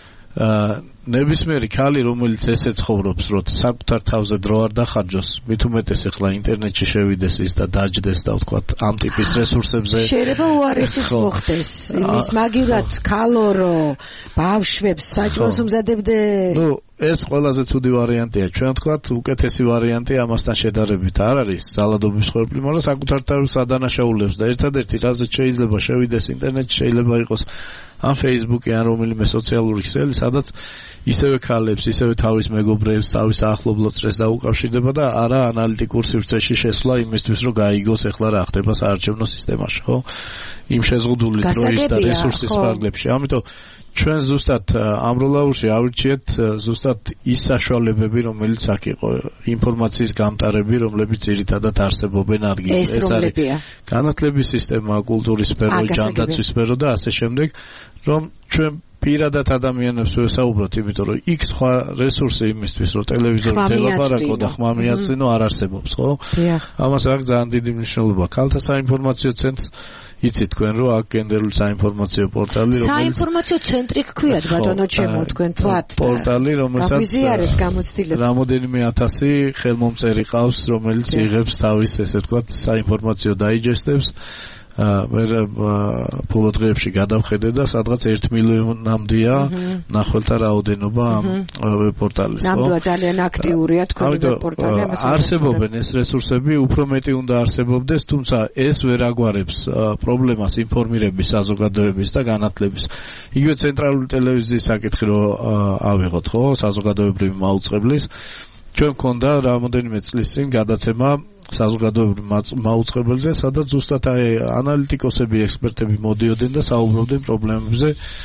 ნებისმიერი ქალი, რომელიც ესე ცხოვრობს, რომ საკუთარ თავზე დრო არ დახარჯოს, მით უმეტეს ახლა ინტერნეტში შევიდეს ის და დაჯდეს და ვთქვათ, ამ ტიპის რესურსებზე. შეიძლება უარესიც მოხდეს. იმის მაგივრად ქალორო ბავშვებს საჭმელს უმზადებდე. ნუ ეს ყველაზე ცუდი ვარიანტია. ჩვენ ვთქვათ, უკეთესი ვარიანტი ამასთან შედარებით არ არის სალადობის ხვერპლი, მაგრამ საკუთარ თავს ადანაშაულებს და ერთადერთი რაზეც შეიძლება შევიდეს ინტერნეტში, შეიძლება იყოს ან Facebook-ი ან რომელიმე სოციალური ქსელი, სადაც ისევე ქალებს, ისევე თავის მეგობრებს, თავის ახლობლად წრეს დაუკავშირდება და არა ანალიტიკურ სივრცეში შესვლა იმისთვის, რომ გაიგოს ახლა რა ხდება საარჩევნო სისტემაში, ხო? იმ შეზღუდული დროის და რესურსის ფარგლებში. ამიტომ ჩვენ ზუსტად ამროლაურში ავირჩიეთ ზუსტად ის საშუალებები, რომელიც აქ იყო, ინფორმაციის გამტარები, რომლებიც ძირითადად არსებობენ ადგილზე. ეს არის განათლების სისტემა, კულტურის სფერო, ჯანდაცვის სფერო და ასე შემდეგ, რომ ჩვენ პირადად ადამიანებს ვესაუბროთ, იმიტომ რომ იქ სხვა რესურსი იმისთვის, რომ ტელევიზორით ელაპარაკო და ხმა მიაწვინო არ არსებობს, ხო? ამას აქვს ძალიან დიდი მნიშვნელობა. ქალთა საინფორმაციო ცენტრს იცით თქვენ რომ აქ გენდერული საინფორმაციო პორტალი, რომელიც საინფორმაციო ცენტრი გქვიათ ბატონო ჩემო, თქვენ თქვათ პორტალი, რომელსაც გვიზიარეთ გამოცდილება. რამოდენიმე ათასი ხელმომწერი ყავს, რომელიც იღებს თავის, ესე ვთქვათ, საინფორმაციო დაიჯესტებს. მე ფულოდღეებში გადავხედე და სადღაც 1 მილიონამდეა ნახველთა რაოდენობა ამ პორტალის, ხო? ნამდვილად ძალიან აქტიურია თქვენი პორტალი. არსებობენ ეს რესურსები, უფრო მეტი უნდა არსებობდეს, თუმცა ეს ვერ აგვარებს პრობლემას ინფორმირების, საზოგადოების და განათლების. იგივე ცენტრალური ტელევიზიის საკითხი რო ავიღოთ, ხო, საზოგადოებრივი მაუწყებლის. ჩვენ მქონდა რამოდენიმე წლის წინ გადაცემა საზოგადოებრივ მაუწყებელზე, სადაც ზუსტად აი ანალიტიკოსები, ექსპერტები მოდიოდნენ და საუბრობდნენ პრობლემებზე,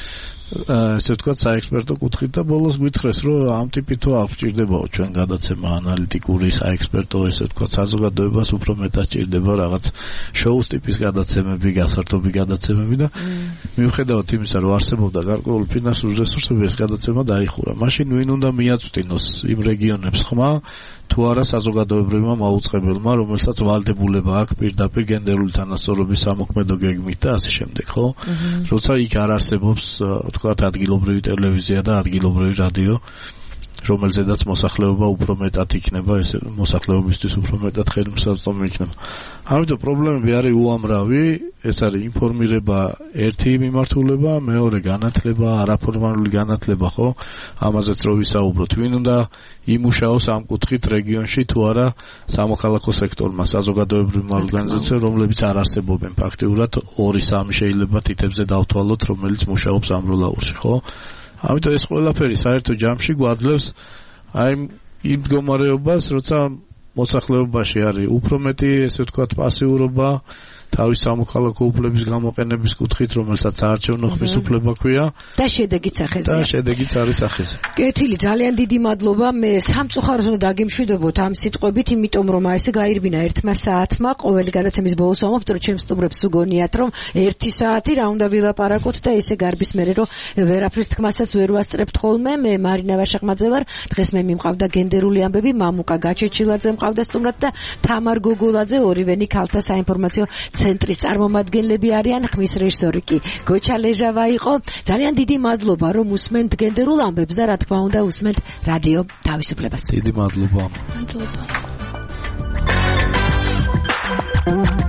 ესე ვთქვათ საექსპერტო კუთხით და ბოლოს გითხრეს რომ ამ ტიპითო არ გვჭირდებაო ჩვენ გადაცემა ანალიტიკური საექსპერტო ესე ვთქვათ საზოგადოებას უფრო მეტად ჭირდება რაღაც შოუს ტიპის გადაცემები, გასართობი გადაცემები და მიუხედავად იმისა რომ არსებობდა გარკვეული ფინანსური რესურსები ეს გადაცემა დაიხურა. მაშინ ვინ უნდა მიაწვდინოს იმ რეგიონებს ხმა თუ არა საზოგადოებრივმა მაუწყებელმა, რომელსაც ვალდებულება აქვს პირდაპირ გენდერული თანასწორობის სამოქმედო გეგმით და ასე შემდეგ, ხო? როცა იქ არ არსებობს, თქვათ, ადგილობრივი ტელევიზია და ადგილობრივი რადიო, რომელზედაც მოსახლეობა უფრო მეტად იქნება, ეს მოსახლეობისთვის უფრო მეტად ხელმისაწვდომი იქნება. ამიტომ პრობლემები არის უამრავი, ეს არის ინფორმირება ერთი მიმართულება, მეორე განათლება, არაფორმალური განათლება, ხო? ამაზეც რო ვისაუბროთ, ვინ უნდა იმუშაოს ამ კუთხით რეგიონში თუ არა სამოქალაქო სექტორმა, საზოგადოებრივმა ორგანიზაციებმა, რომლებიც არ არსებობენ ფაქტიურად 2-3 შეიძლება თითებზე დავთვალოთ, რომელიც მუშაობს ამ როლაურში, ხო? ამიტომ ეს ყველაფერი საერთო ჯამში გვაძლევს აი იმ მდგომარეობას, როცა მოსახლეობაში არის უფრო მეტი, ესე ვთქვათ, პასიურობა თავის სამოქალაქო უფლების გამოყენების კუთხით, რომელსაც საარჩევნო ხმის უფლება ქვია და შედეგიც ახეზეა. და შედეგიც არის ახეზე. კეთილი, ძალიან დიდი მადლობა. მე სამწუხაროდ უნდა დაგიმშვიდობოთ ამ სიტყვებით, იმიტომ რომ ესე გაირბინა 1 საათმა, ყოველი გადაცემის ბოლოს ვამბობთ, რომ ჩემს სტუმრებს უგონიათ, რომ 1 საათი რა უნდა ვილაპარაკოთ და ესე გარბის მერე, რომ ვერაფრის თქმასაც ვერ ვასწრებთ ხოლმე. მე მარინა ვაშაყმაძე ვარ. დღეს მე მიმყავდა გენდერული ამბები, მამუკა გაჩეჩილაძე მყავდა სტუმრად და თამარ გოგოლაძე, ორივენი ქალთა საინფორმაციო ცენტრის წარმომადგენლები არიან, ხმის რეჟისორი კი გოჩა ლეჟავა იყო. ძალიან დიდი მადლობა რომ უსმენთ გენდერულ ამბებს და რა თქმა უნდა უსმენთ რადიო თავისუფლებას. დიდი მადლობა. მადლობა.